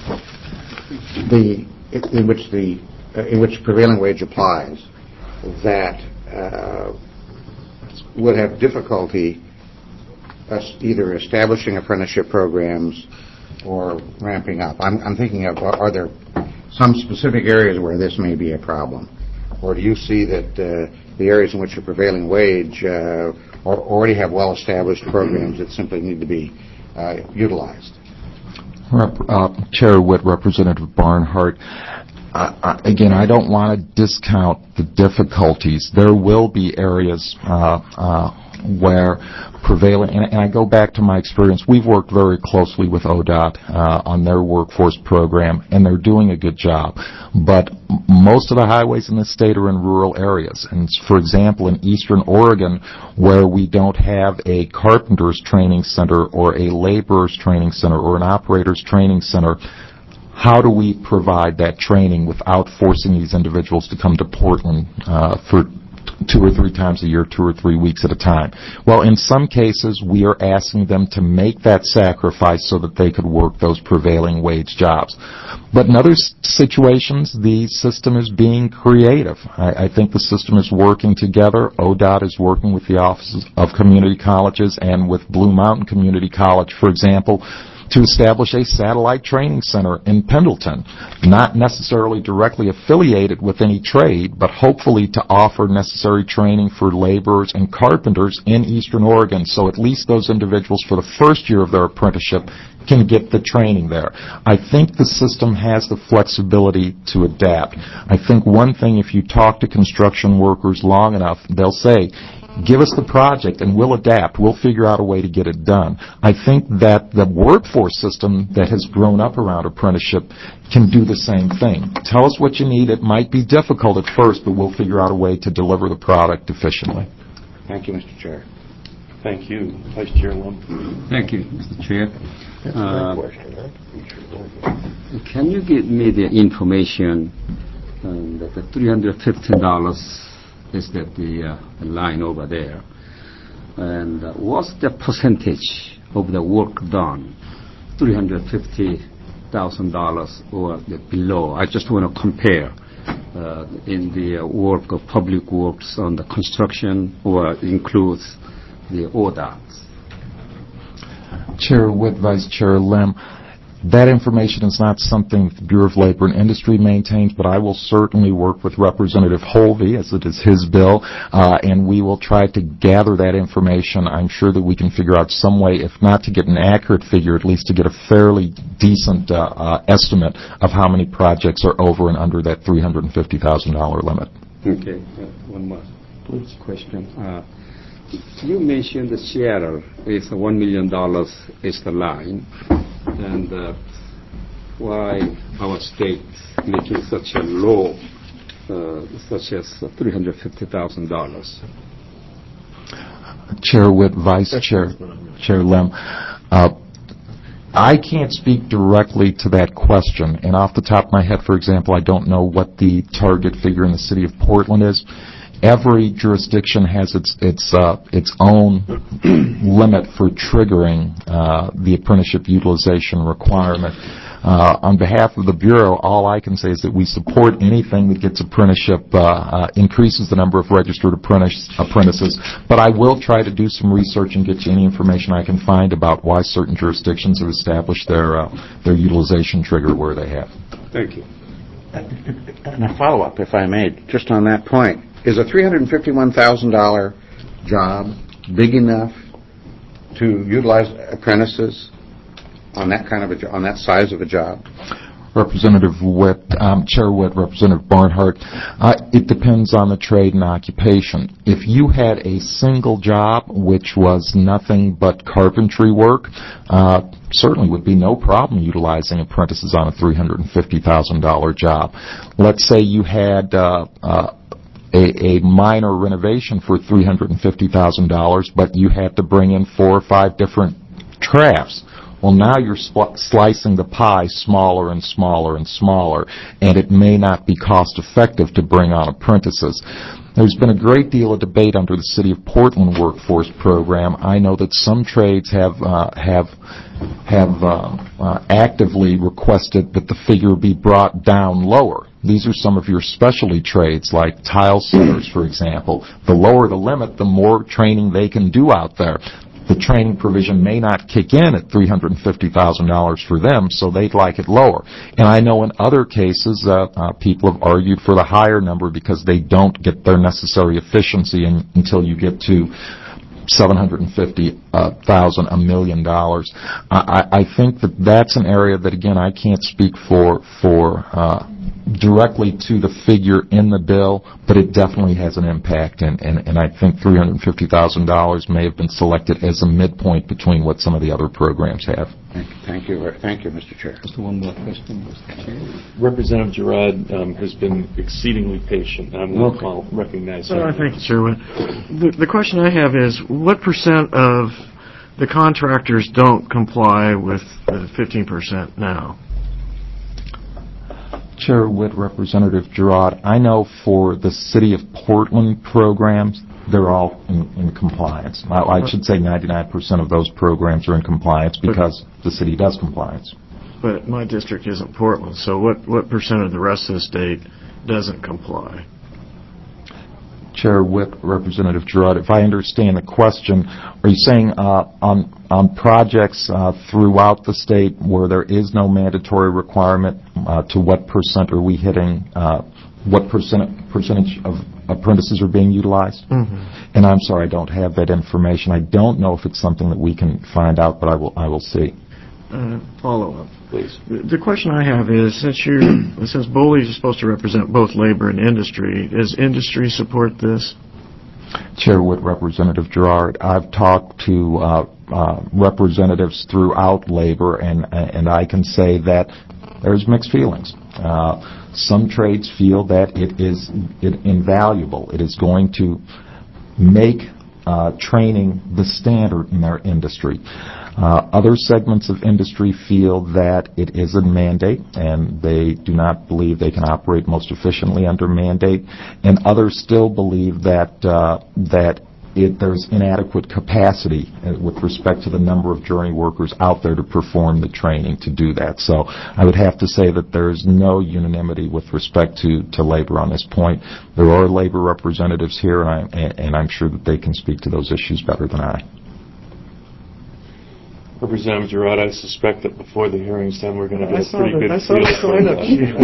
the in which the uh, in which prevailing wage applies, that uh, would have difficulty us either establishing apprenticeship programs or ramping up? I'm, I'm thinking of, are there some specific areas where this may be a problem? Or do you see that uh, the areas in which a prevailing wage uh, already have well-established programs that simply need to be uh, utilized? Rep, uh, Chair Witt, Representative Barnhart, Uh, uh, again, I don't want to discount the difficulties. There will be areas uh, uh, where prevailing, and, and I go back to my experience, we've worked very closely with O D O T uh, on their workforce program, and they're doing a good job. But m- most of the highways in the state are in rural areas. And, for example, in eastern Oregon, where we don't have a carpenter's training center or a laborer's training center or an operator's training center, how do we provide that training without forcing these individuals to come to Portland uh, for two or three times a year, two or three weeks at a time? Well, in some cases, we are asking them to make that sacrifice so that they could work those prevailing wage jobs. But in other s- situations, the system is being creative. I, I think the system is working together. O D O T is working with the offices of community colleges and with Blue Mountain Community College, for example, to establish a satellite training center in Pendleton, not necessarily directly affiliated with any trade, but hopefully to offer necessary training for laborers and carpenters in Eastern Oregon, so at least those individuals for the first year of their apprenticeship can get the training there. I think the system has the flexibility to adapt. I think one thing, if you talk to construction workers long enough, they'll say, give us the project and we'll adapt. We'll figure out a way to get it done. I think that the workforce system that has grown up around apprenticeship can do the same thing. Tell us what you need. It might be difficult at first, but we'll figure out a way to deliver the product efficiently. Thank you, Mister Chair. Thank you. Vice Chair Lum. Thank you, Mister Chair. That's a Uh, great question, huh? Can you give me the information um, that the three hundred fifty dollars is that the uh, line over there, and uh, what's the percentage of the work done, three hundred fifty thousand dollars or the below? I just want to compare uh, in the uh, work of public works on the construction, or includes the O D O Ts. Chair Witt, Vice Chair Lim, that information is not something the Bureau of Labor and Industry maintains, but I will certainly work with Representative Holvey, as it is his bill, uh, and we will try to gather that information. I'm sure that we can figure out some way, if not to get an accurate figure, at least to get a fairly decent uh, uh, estimate of how many projects are over and under that three hundred fifty thousand dollars limit. Okay, uh, one more question. Uh, you mentioned the share is one million dollars is the line, and uh, why our state making such a low, uh, such as three hundred fifty thousand dollars? Chair Witt, Vice Chair, Chair Lim. Uh, I can't speak directly to that question, and off the top of my head, for example, I don't know what the target figure in the city of Portland is. Every jurisdiction has its its uh, its own limit for triggering uh, the apprenticeship utilization requirement. Uh, on behalf of the Bureau, all I can say is that we support anything that gets apprenticeship, uh, uh, increases the number of registered apprentice, apprentices, but I will try to do some research and get you any information I can find about why certain jurisdictions have established their, uh, their utilization trigger where they have. Thank you. And a follow-up, if I may, just on that point. Is a three hundred fifty-one thousand dollars job big enough to utilize apprentices on that kind of a jo- on that size of a job? Representative Witt, um, Chair Witt, Representative Barnhart, uh, it depends on the trade and occupation. If you had a single job which was nothing but carpentry work, uh, certainly would be no problem utilizing apprentices on a three hundred fifty thousand dollars job. Let's say you had uh, uh, A, a minor renovation for three hundred fifty thousand dollars, but you had to bring in four or five different drafts. Well, now you're spl- slicing the pie smaller and smaller and smaller, and it may not be cost effective to bring on apprentices. There's been a great deal of debate under the City of Portland Workforce Program. I know that some trades have uh, have have uh, uh, actively requested that the figure be brought down lower. These are some of your specialty trades, like tile setters, for example. The lower the limit, the more training they can do out there. The training provision may not kick in at three hundred fifty thousand dollars for them, so they'd like it lower. And I know in other cases uh, uh, people have argued for the higher number because they don't get their necessary efficiency in, until you get to seven hundred fifty thousand dollars, a million dollars. I, I think that that's an area that, again, I can't speak for for uh, directly to the figure in the bill, but it definitely has an impact, and, and, and I think three hundred fifty thousand dollars may have been selected as a midpoint between what some of the other programs have. Thank you. Thank you, Mister Chair. Just one more question, Mister Chair. Representative Girard um, has been exceedingly patient. I'm going to call, recognize him. Uh, thank you, Chairman. The, the question I have is, what percent of the contractors don't comply with the fifteen percent now? Chair Witt, Representative Girard, I know for the City of Portland programs, they're all in, in compliance. I, I should say ninety-nine percent of those programs are in compliance because the city does compliance. But my district isn't Portland, so what, what percent of the rest of the state doesn't comply? Chair Witt, Representative Girard, if I understand the question, are you saying uh, on on projects uh, throughout the state where there is no mandatory requirement, uh, to what percent are we hitting? Uh, what percent percentage of apprentices are being utilized? Mm-hmm. And I'm sorry, I don't have that information. I don't know if it's something that we can find out, but I will I will see. Uh, follow up, please. The, the question I have is, since you since Boley is supposed to represent both labor and industry, does industry support this? Chair Witt, Representative Girard, I've talked to uh, uh, representatives throughout labor, and and I can say that there's mixed feelings. Uh, some trades feel that it is it invaluable. It is going to make uh, training the standard in their industry. Uh, other segments of industry feel that it is a mandate, and they do not believe they can operate most efficiently under mandate. And others still believe that uh, that it, there's inadequate capacity uh, with respect to the number of journey workers out there to perform the training to do that. So I would have to say that there's no unanimity with respect to, to labor on this point. There are labor representatives here, and, I, and, and I'm sure that they can speak to those issues better than I. Representative Girard, I suspect that before the hearing's done, we're going to get a pretty good I saw the sign-up sheet.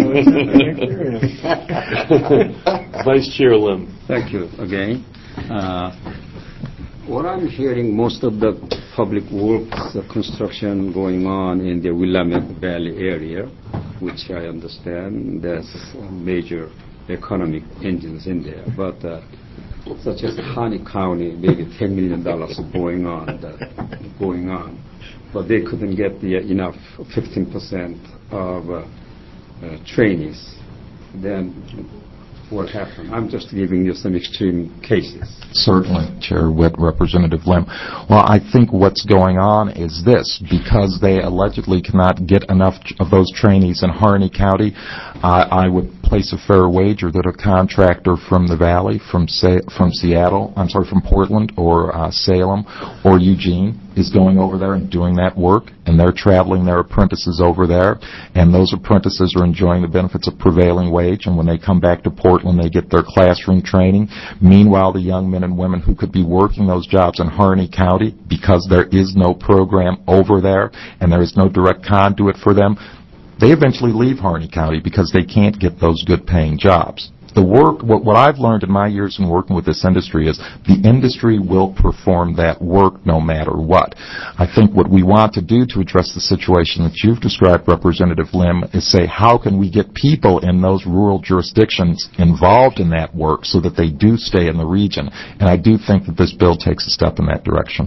Vice Chair Lim. Thank you again. Uh, what I'm hearing, most of the public works uh, construction going on in the Willamette Valley area, which I understand there's a major economic engines in there. But uh, such as Harney County, maybe ten million dollars going on, that, going on. But they couldn't get the, uh, enough fifteen percent of uh, uh, trainees. Then what happened? I'm just giving you some extreme cases. Certainly, Chair Witt, Representative Lim. Well, I think what's going on is this. Because they allegedly cannot get enough of those trainees in Harney County, uh, I would place a fair wager that a contractor from the Valley, from Sa- from Seattle, I'm sorry, from Portland or uh, Salem or Eugene is going over there and doing that work, and they're traveling their apprentices over there, and those apprentices are enjoying the benefits of prevailing wage, and when they come back to Portland, they get their classroom training. Meanwhile, the young men and women who could be working those jobs in Harney County, because there is no program over there, and there is no direct conduit for them, they eventually leave Harney County because they can't get those good-paying jobs. The work, what, what I've learned in my years in working with this industry is the industry will perform that work no matter what. I think what we want to do to address the situation that you've described, Representative Lim, is say how can we get people in those rural jurisdictions involved in that work so that they do stay in the region. And I do think that this bill takes a step in that direction.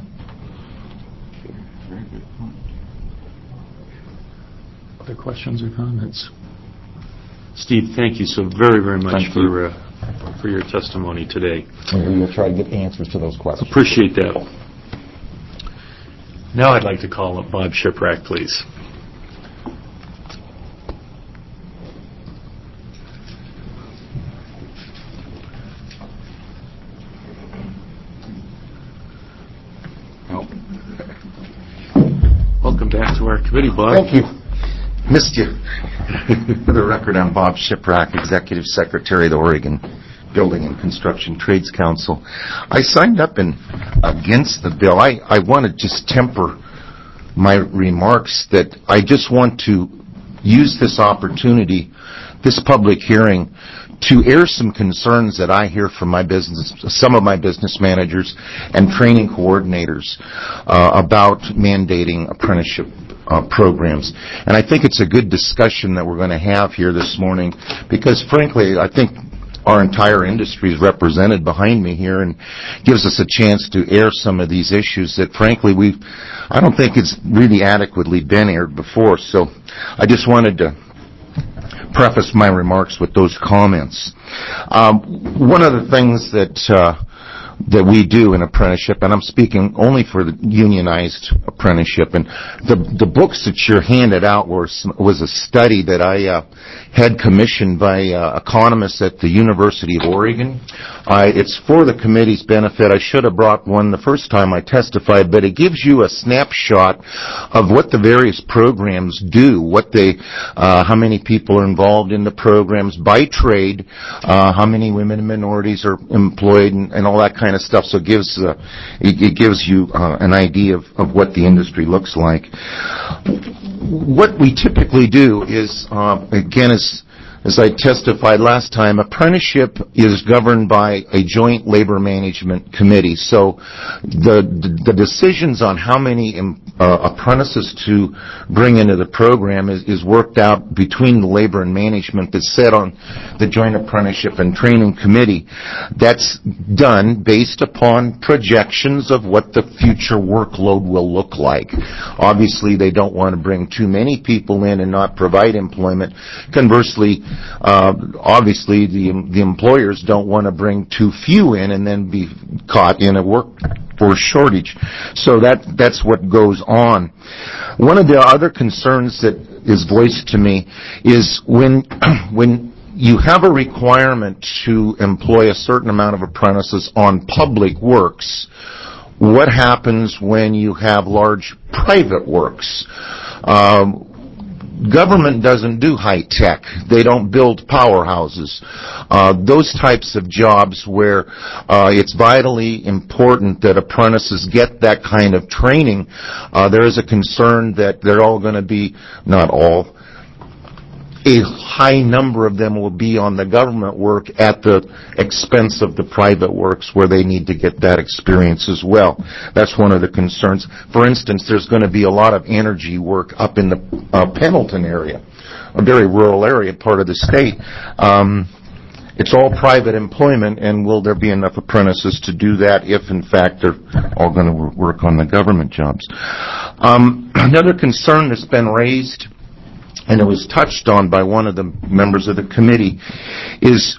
Other questions or comments? Steve, thank you so very, very much Thank for uh, for your testimony today. And we'll try to get answers to those questions. Appreciate that. Now I'd like to call up Bob Shiprack, please. Welcome back to our committee, Bob. Thank you. Missed you. For the record, I'm Bob Shiprack, Executive Secretary of the Oregon Building and Construction Trades Council. I signed up in against the bill. I, I want to just temper my remarks that I just want to use this opportunity, this public hearing, to air some concerns that I hear from my business, some of my business managers and training coordinators uh, about mandating apprenticeship Uh, programs. And I think it's a good discussion that we're going to have here this morning because, frankly, I think our entire industry is represented behind me here and gives us a chance to air some of these issues that, frankly, we I don't think it's really adequately been aired before. So I just wanted to preface my remarks with those comments. Um, one of the things that uh, that we do in apprenticeship, and I'm speaking only for the unionized apprenticeship, and the the books that you're handed out were was a study that I uh, had commissioned by uh, economists at the University of Oregon. Uh, it's for the committee's benefit. I should have brought one the first time I testified, but it gives you a snapshot of what the various programs do, what they, uh, how many people are involved in the programs by trade, uh, how many women and minorities are employed, and, and all that kind of stuff. So it gives uh, it, it gives you uh, an idea of, of what the industry looks like. What we typically do is, uh, again, as as I testified last time, apprenticeship is governed by a joint labor management committee. So the the decisions on how many uh, apprentices to bring into the program is, is worked out between the labor and management that's set on the joint apprenticeship and training committee. That's done based upon projections of what the future workload will look like. Obviously, they don't want to bring too many people in and not provide employment. Conversely, Uh, obviously, the the employers don't want to bring too few in and then be caught in a workforce shortage. So that that's what goes on. One of the other concerns that is voiced to me is when when you have a requirement to employ a certain amount of apprentices on public works, what happens when you have large private works? Um, Government doesn't do high tech. They don't build powerhouses. Uh, those types of jobs where uh, it's vitally important that apprentices get that kind of training, uh, there is a concern that they're all going to be, not all, a high number of them will be on the government work at the expense of the private works where they need to get that experience as well. That's one of the concerns. For instance, there's going to be a lot of energy work up in the uh, Pendleton area, a very rural area, part of the state. Um, it's all private employment, and will there be enough apprentices to do that if, in fact, they're all going to work on the government jobs? Um, another concern that's been raised, and it was touched on by one of the members of the committee, is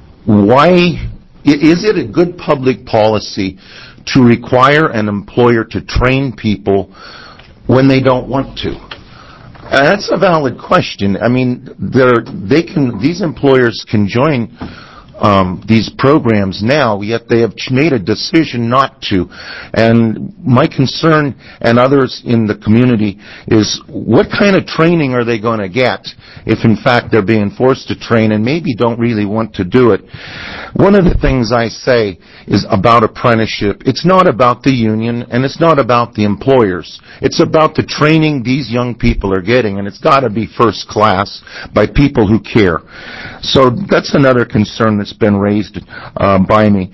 why, is it a good public policy to require an employer to train people when they don't want to? Uh, that's a valid question. I mean, they're, they can, these employers can join um, these programs now, yet they have made a decision not to. And my concern, and others in the community, is what kind of training are they going to get if, in fact, they're being forced to train and maybe don't really want to do it? One of the things I say is about apprenticeship. It's not about the union, and it's not about the employers. It's about the training these young people are getting, and it's got to be first class by people who care. So that's another concern that's been raised uh, by me.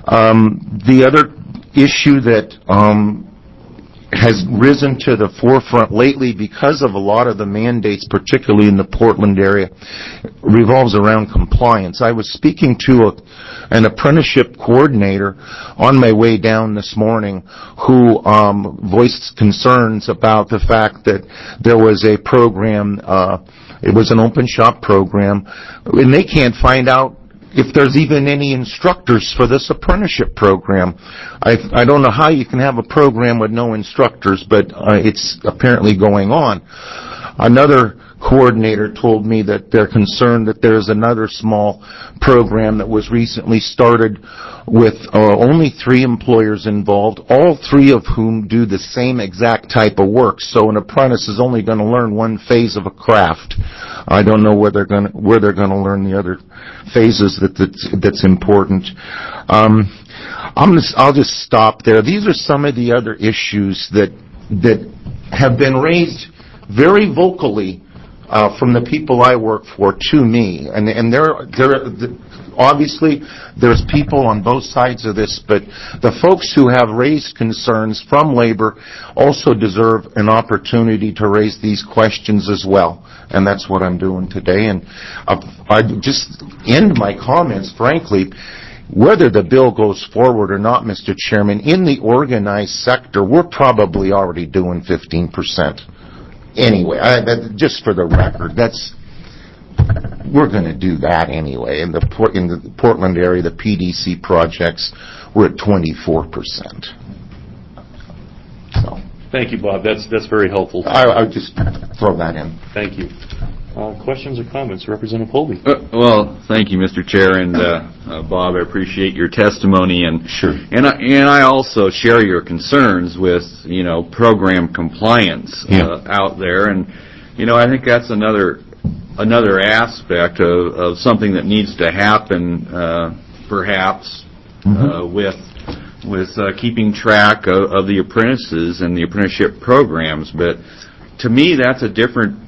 Um, the other issue that um, has risen to the forefront lately because of a lot of the mandates, particularly in the Portland area, revolves around compliance. I was speaking to a, an apprenticeship coordinator on my way down this morning who um, voiced concerns about the fact that there was a program, uh, it was an open shop program, and they can't find out if there's even any instructors for this apprenticeship program. I, I don't know how you can have a program with no instructors, but uh, it's apparently going on. Another coordinator told me that they're concerned that there's another small program that was recently started with uh, only three employers involved, all three of whom do the same exact type of work. So an apprentice is only going to learn one phase of a craft. I don't know where they're going to, where they're going to learn the other phases that that's, that's important. Um, I'm just, I'll just stop there. These are some of the other issues that that have been raised very vocally uh, from the people I work for to me, and and there there obviously there's people on both sides of this, but the folks who have raised concerns from labor also deserve an opportunity to raise these questions as well, and that's what I'm doing today. And uh, I just end my comments, frankly. Whether the bill goes forward or not, Mister Chairman, in the organized sector, we're probably already doing fifteen percent. Anyway, I, that, just for the record, that's we're going to do that anyway. In the, in the Portland area, the P D C projects, we're at twenty-four percent. So, thank you, Bob. That's that's very helpful. I, I'll just throw that in. Thank you. Uh, questions or comments? Representative Holby. Uh, well, thank you, Mister Chair, and uh, uh, Bob, I appreciate your testimony, and sure. And I, and I also share your concerns with you know program compliance uh, yeah. out there, and you know I think that's another another aspect of, of something that needs to happen, uh, perhaps mm-hmm. uh, with with uh, keeping track of, of the apprentices and the apprenticeship programs. But to me, that's a different.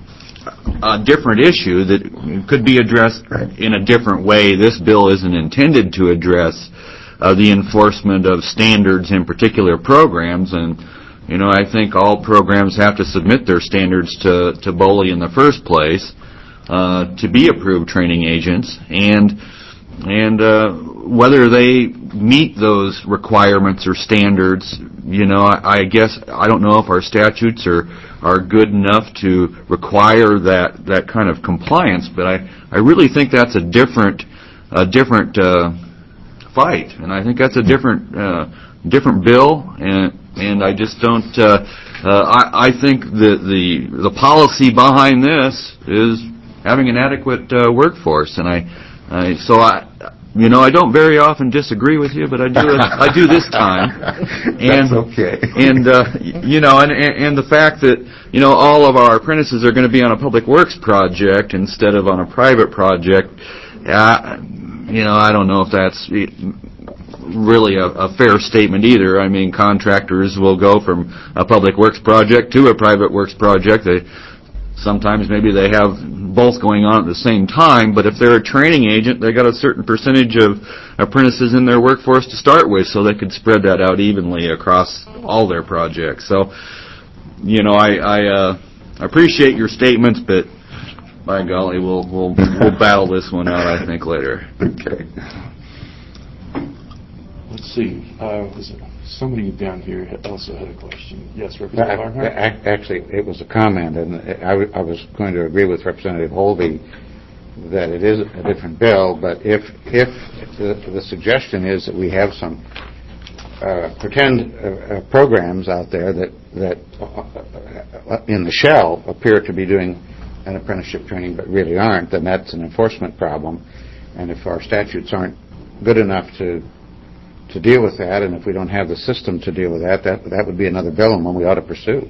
A different issue that could be addressed in a different way. This bill isn't intended to address uh, the enforcement of standards in particular programs, and you know I think all programs have to submit their standards to to B O L I in the first place uh, to be approved training agents, and and uh, whether they meet those requirements or standards, you know I, I guess I don't know if our statutes are. are good enough to require that, that kind of compliance, but I, I really think that's a different a different uh, fight, and I think that's a different uh, different bill, and and I just don't. Uh, uh, I, I think that the the policy behind this is having an adequate uh, workforce, and I, I so I. You know, I don't very often disagree with you, but I do. I do this time. And, That's okay. And uh, you know, and, and the fact that you know all of our apprentices are going to be on a public works project instead of on a private project. Uh, you know, I don't know if that's really a, a fair statement either. I mean, contractors will go from a public works project to a private works project. They Sometimes maybe they have both going on at the same time, but if they're a training agent, they got a certain percentage of apprentices in their workforce to start with, so they could spread that out evenly across all their projects. So, you know, I, I uh, appreciate your statements, but by golly, we'll we'll we'll battle this one out, I think, later. Okay. Let's see. Uh, was it somebody down here also had a question? Yes, Representative Barnhart? Actually, it was a comment, and I, w- I was going to agree with Representative Holvey that it is a different bill, but if if the, the suggestion is that we have some uh, pretend uh, uh, programs out there that, that uh, in the shell appear to be doing an apprenticeship training but really aren't, then that's an enforcement problem. And if our statutes aren't good enough to to deal with that, and if we don't have the system to deal with that, that that would be another bill and one we ought to pursue.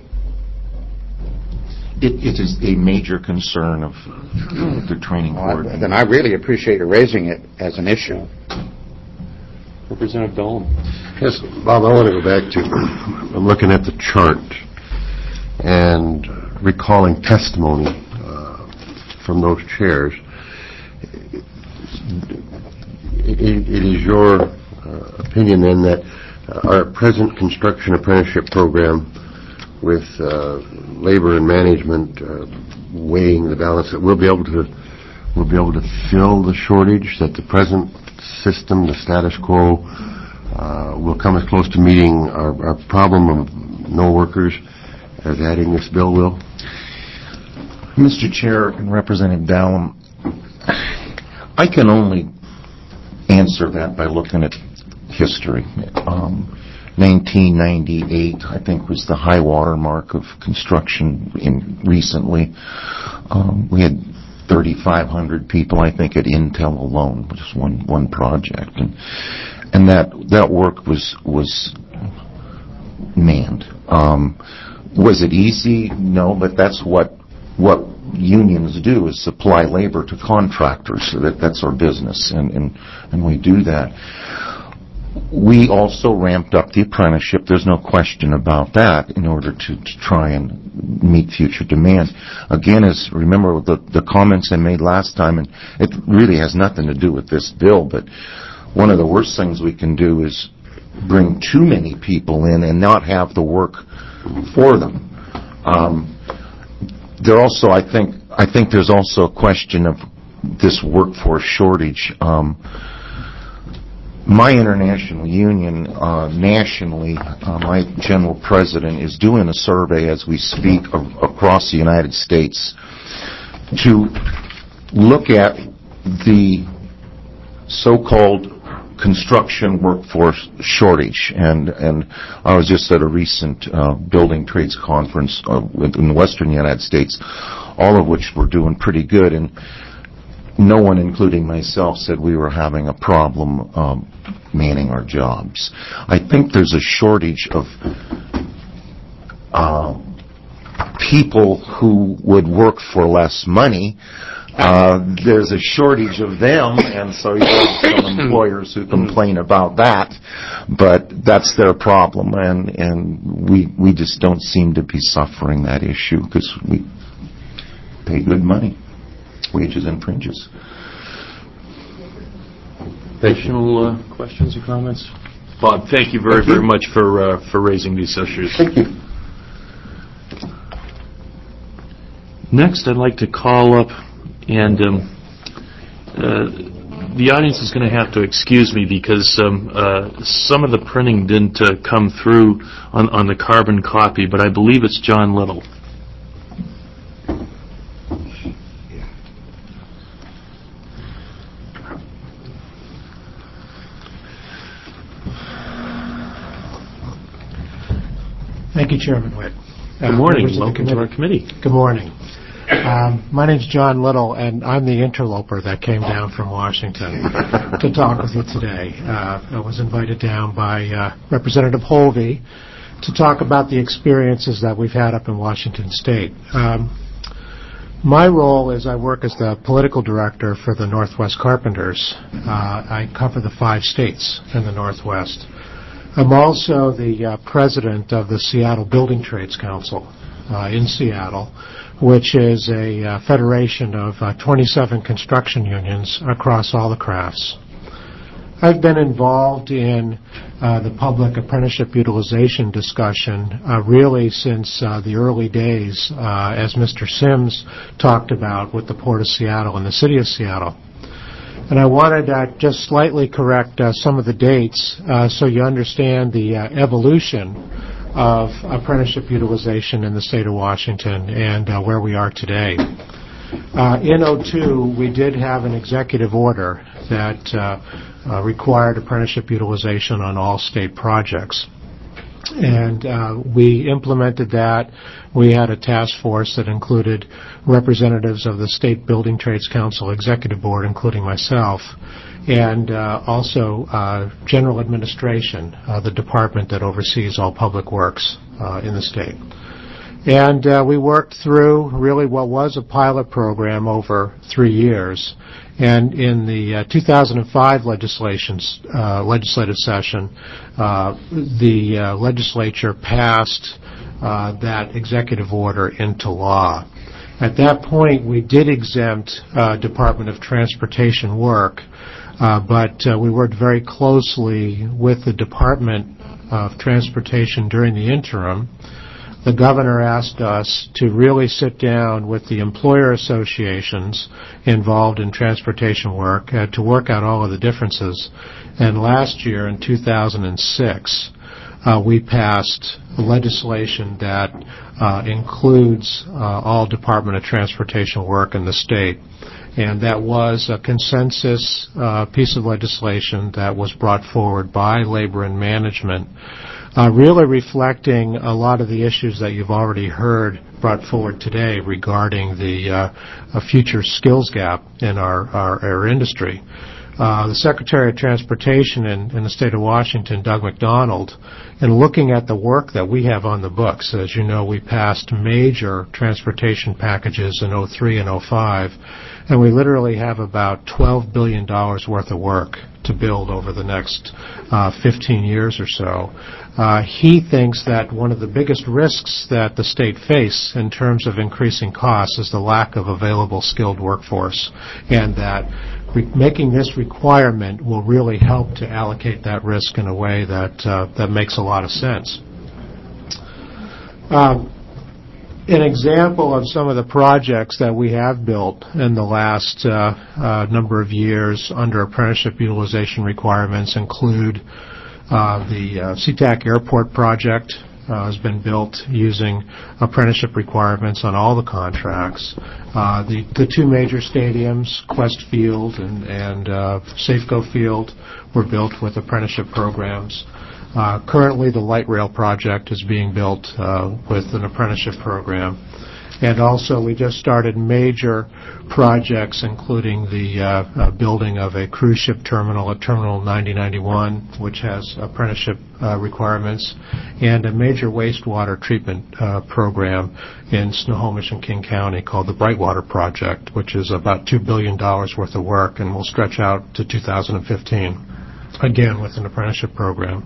It, it is a major concern of the training board. Well, then I really appreciate you raising it as an issue. Representative Dolan. Yes, Bob, I want to go back to, I'm looking at the chart and recalling testimony uh, from those chairs. It, it is your uh, opinion then that our present construction apprenticeship program with uh, labor and management uh, weighing the balance, that we'll be able to we'll be able to fill the shortage, that the present system, the status quo, uh, will come as close to meeting our, our problem of no workers as adding this bill will? Mister Chair and Representative Dallum, I can only answer that by looking at history. Um, nineteen ninety-eight, I think, was the high water mark of construction in recently. Um, we had thirty-five hundred people, I think, at Intel alone, just one one project, and and that that work was was manned. Um, was it easy? No, but that's what what unions do, is supply labor to contractors. So that that's our business, and and and we do that. We also ramped up the apprenticeship, there's no question about that, in order to, to try and meet future demand. Again, as remember the, the comments I made last time, and it really has nothing to do with this bill, but one of the worst things we can do is bring too many people in and not have the work for them. Um, there also, I think, I think there's also a question of this workforce shortage. Um, My international union, uh, nationally, uh, my general president is doing a survey as we speak of, across the United States to look at the so-called construction workforce shortage. And, and I was just at a recent uh, building trades conference uh, in the western United States, all of which were doing pretty good. And no one, including myself, said we were having a problem um, manning our jobs. I think there's a shortage of uh, people who would work for less money. Uh, there's a shortage of them, and so you have some employers who complain about that, but that's their problem, and, and we, we just don't seem to be suffering that issue because we pay good money. Wages and fringes. Additional uh, questions or comments? Bob, thank you very, thank you. very much for uh, for raising these issues. Thank you. Next, I'd like to call up, and um, uh, the audience is going to have to excuse me because um, uh, some of the printing didn't uh, come through on, on the carbon copy, but I believe it's John Little. Thank you, Chairman Witt. Good morning. Uh, Welcome to our committee. Good morning. Um, my name's John Little, and I'm the interloper that came down from Washington to talk with you today. Uh, I was invited down by uh, Representative Holvey to talk about the experiences that we've had up in Washington State. Um, my role is I work as the political director for the Northwest Carpenters. Uh, I cover the five states in the Northwest. I'm also the uh, president of the Seattle Building Trades Council uh, in Seattle, which is a uh, federation of uh, twenty-seven construction unions across all the crafts. I've been involved in uh, the public apprenticeship utilization discussion uh, really since uh, the early days, uh, as Mister Sims talked about with the Port of Seattle and the City of Seattle. And I wanted to uh, just slightly correct uh, some of the dates uh, so you understand the uh, evolution of apprenticeship utilization in the state of Washington and uh, where we are today. Uh, in oh two, we did have an executive order that uh, uh, required apprenticeship utilization on all state projects. And uh, we implemented that. We had a task force that included representatives of the State Building Trades Council Executive Board, including myself, and uh, also uh, General Administration, uh, the department that oversees all public works uh, in the state. And uh, we worked through really what was a pilot program over three years. And in the uh, two thousand five legislations, uh, legislative session, uh, the uh, legislature passed uh, that executive order into law. At that point, we did exempt uh, Department of Transportation work, uh, but uh, we worked very closely with the Department of Transportation during the interim. The governor asked us to really sit down with the employer associations involved in transportation work uh, to work out all of the differences. And last year, in two thousand six, uh, we passed legislation that uh, includes uh, all Department of Transportation work in the state. And that was a consensus uh, piece of legislation that was brought forward by Labor and Management, uh, really reflecting a lot of the issues that you've already heard brought forward today regarding the uh, future skills gap in our, our, our industry. Uh, the Secretary of Transportation in, in the state of Washington, Doug McDonald, in looking at the work that we have on the books, as you know, we passed major transportation packages in oh three and oh five, and we literally have about twelve billion dollars worth of work to build over the next uh, fifteen years or so. Uh, he thinks that one of the biggest risks that the state face in terms of increasing costs is the lack of available skilled workforce, and that re- making this requirement will really help to allocate that risk in a way that uh, that makes a lot of sense. Um, An example of some of the projects that we have built in the last uh, uh, number of years under apprenticeship utilization requirements include uh, the uh, SeaTac Airport project uh, has been built using apprenticeship requirements on all the contracts. Uh, the, the two major stadiums, Quest Field and, and uh, Safeco Field, were built with apprenticeship programs. Uh, currently, the light rail project is being built uh, with an apprenticeship program. And also, we just started major projects, including the uh, uh, building of a cruise ship terminal at Terminal ninety ninety-one, which has apprenticeship uh, requirements, and a major wastewater treatment uh, program in Snohomish and King County called the Brightwater Project, which is about two billion dollars worth of work and will stretch out to two thousand fifteen, again with an apprenticeship program.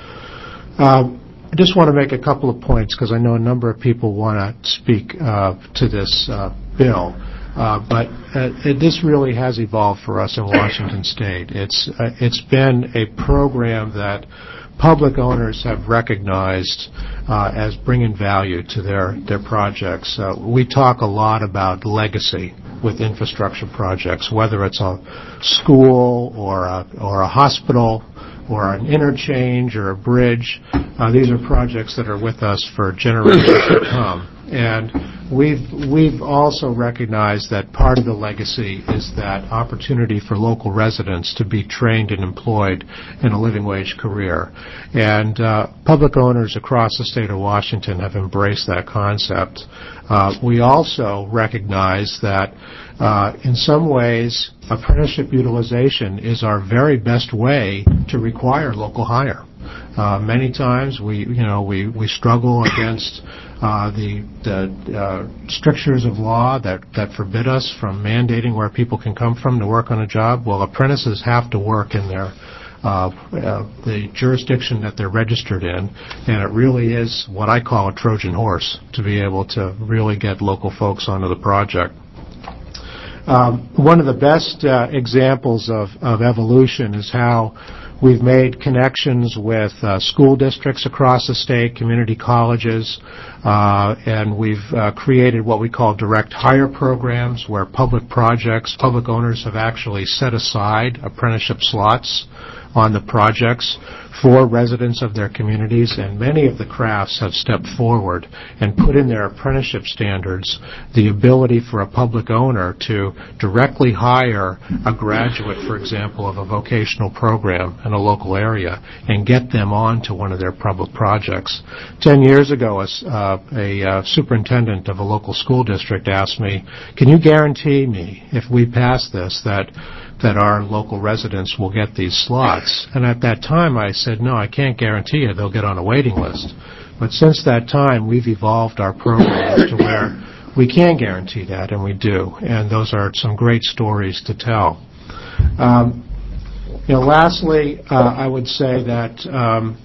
Uh, I just want to make a couple of points because I know a number of people want to speak uh, to this uh, bill. Uh, but uh, it, this really has evolved for us in Washington State. It's uh, it's been a program that public owners have recognized uh, as bringing value to their, their projects. Uh, we talk a lot about legacy with infrastructure projects, whether it's a school or a, or a hospital or an interchange or a bridge. Uh, these are projects that are with us for generations to come. And we've we've also recognized that part of the legacy is that opportunity for local residents to be trained and employed in a living wage career. And uh, public owners across the state of Washington have embraced that concept. Uh, we also recognize that uh, in some ways apprenticeship utilization is our very best way to require local hire. Uh, many times we, you know, we, we struggle against uh, the, the uh, strictures of law that, that forbid us from mandating where people can come from to work on a job. Well, apprentices have to work in their uh, uh, the jurisdiction that they're registered in, and it really is what I call a Trojan horse to be able to really get local folks onto the project. Um, one of the best uh, examples of, of evolution is how we've made connections with uh, school districts across the state, community colleges, uh, and we've uh, created what we call direct hire programs where public projects, public owners have actually set aside apprenticeship slots on the projects for residents of their communities, and many of the crafts have stepped forward and put in their apprenticeship standards the ability for a public owner to directly hire a graduate, for example, of a vocational program in a local area and get them on to one of their public projects. Ten years ago, a, uh, a uh, superintendent of a local school district asked me, can you guarantee me, if we pass this, that that our local residents will get these slots? And at that time I said, no, I can't guarantee you they'll get on a waiting list. But since that time, we've evolved our programs to where we can guarantee that, and we do. And those are some great stories to tell. Um, you know, lastly, uh, I would say that, um,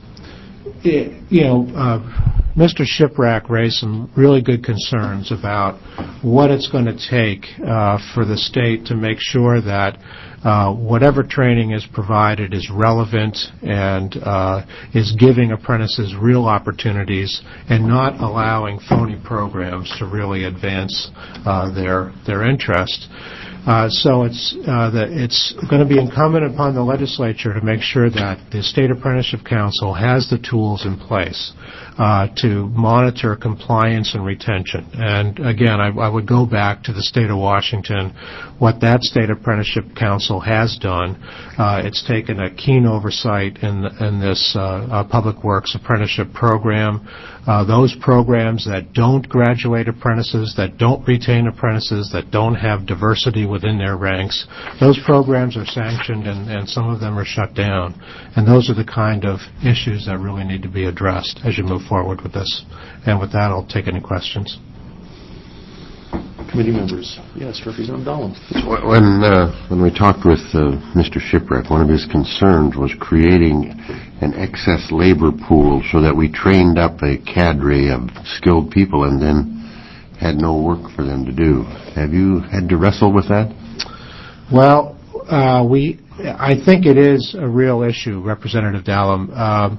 it, you know, uh, Mister Shiprack raised some really good concerns about what it's going to take uh, for the state to make sure that uh, whatever training is provided is relevant and uh, is giving apprentices real opportunities and not allowing phony programs to really advance uh, their their interest. Uh, so it's uh, the, it's going to be incumbent upon the legislature to make sure that the State Apprenticeship Council has the tools in place uh, to monitor compliance and retention. And again, I, I would go back to the state of Washington, what that State Apprenticeship Council has done. Uh, it's taken a keen oversight in, in this uh, uh, Public Works Apprenticeship Program. Uh, those programs that don't graduate apprentices, that don't retain apprentices, that don't have diversity within their ranks, those programs are sanctioned and, and some of them are shut down. And those are the kind of issues that really need to be addressed as you move forward with this. And with that, I'll take any questions. Committee members. Yes, Representative Dahlem. When, uh, when we talked with uh, Mister Shiprack, one of his concerns was creating an excess labor pool so that we trained up a cadre of skilled people and then had no work for them to do. Have you had to wrestle with that? Well, uh, we, I think it is a real issue, Representative Dahlem.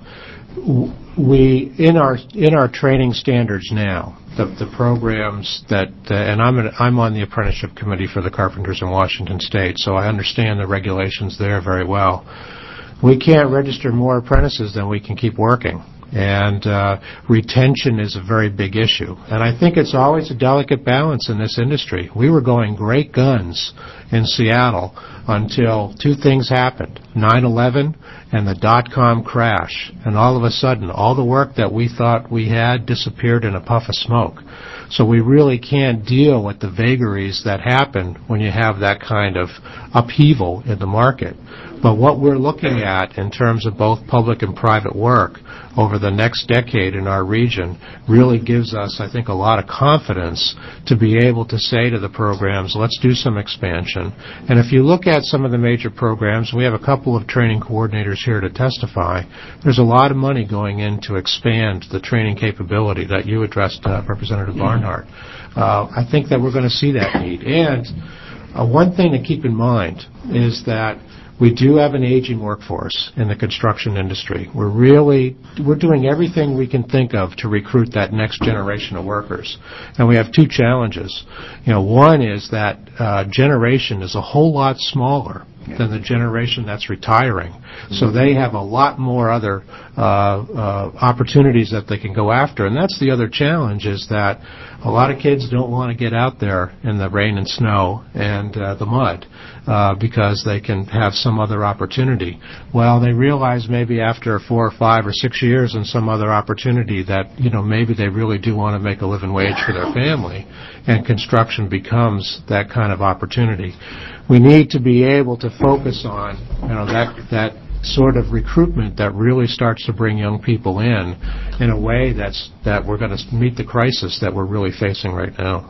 Um, we, in our in our training standards now, the, the programs that, uh, and I'm an, I'm on the apprenticeship committee for the carpenters in Washington State, so I understand the regulations there very well. We can't register more apprentices than we can keep working. And uh, retention is a very big issue. And I think it's always a delicate balance in this industry. We were going great guns in Seattle until two things happened, nine eleven and the dot-com crash. And all of a sudden, all the work that we thought we had disappeared in a puff of smoke. So we really can't deal with the vagaries that happen when you have that kind of upheaval in the market. But what we're looking at in terms of both public and private work over the next decade in our region really gives us, I think, a lot of confidence to be able to say to the programs, let's do some expansion. And if you look at some of the major programs, we have a couple of training coordinators here to testify, there's a lot of money going in to expand the training capability that you addressed, uh, Representative Barnhart. Uh, I think that we're going to see that need. And uh, one thing to keep in mind is that we do have an aging workforce in the construction industry. We're really, we're doing everything we can think of to recruit that next generation of workers. And we have two challenges. You know, one is that uh, generation is a whole lot smaller than the generation that's retiring. So they have a lot more other uh, uh, opportunities that they can go after. And that's the other challenge, is that a lot of kids don't want to get out there in the rain and snow and uh, the mud uh, because they can have some other opportunity. Well, they realize maybe after four or five or six years in some other opportunity that, you know, maybe they really do want to make a living wage for their family, and construction becomes that kind of opportunity. We need to be able to focus on, you know, that that sort of recruitment that really starts to bring young people in in a way that's that we're going to meet the crisis that we're really facing right now.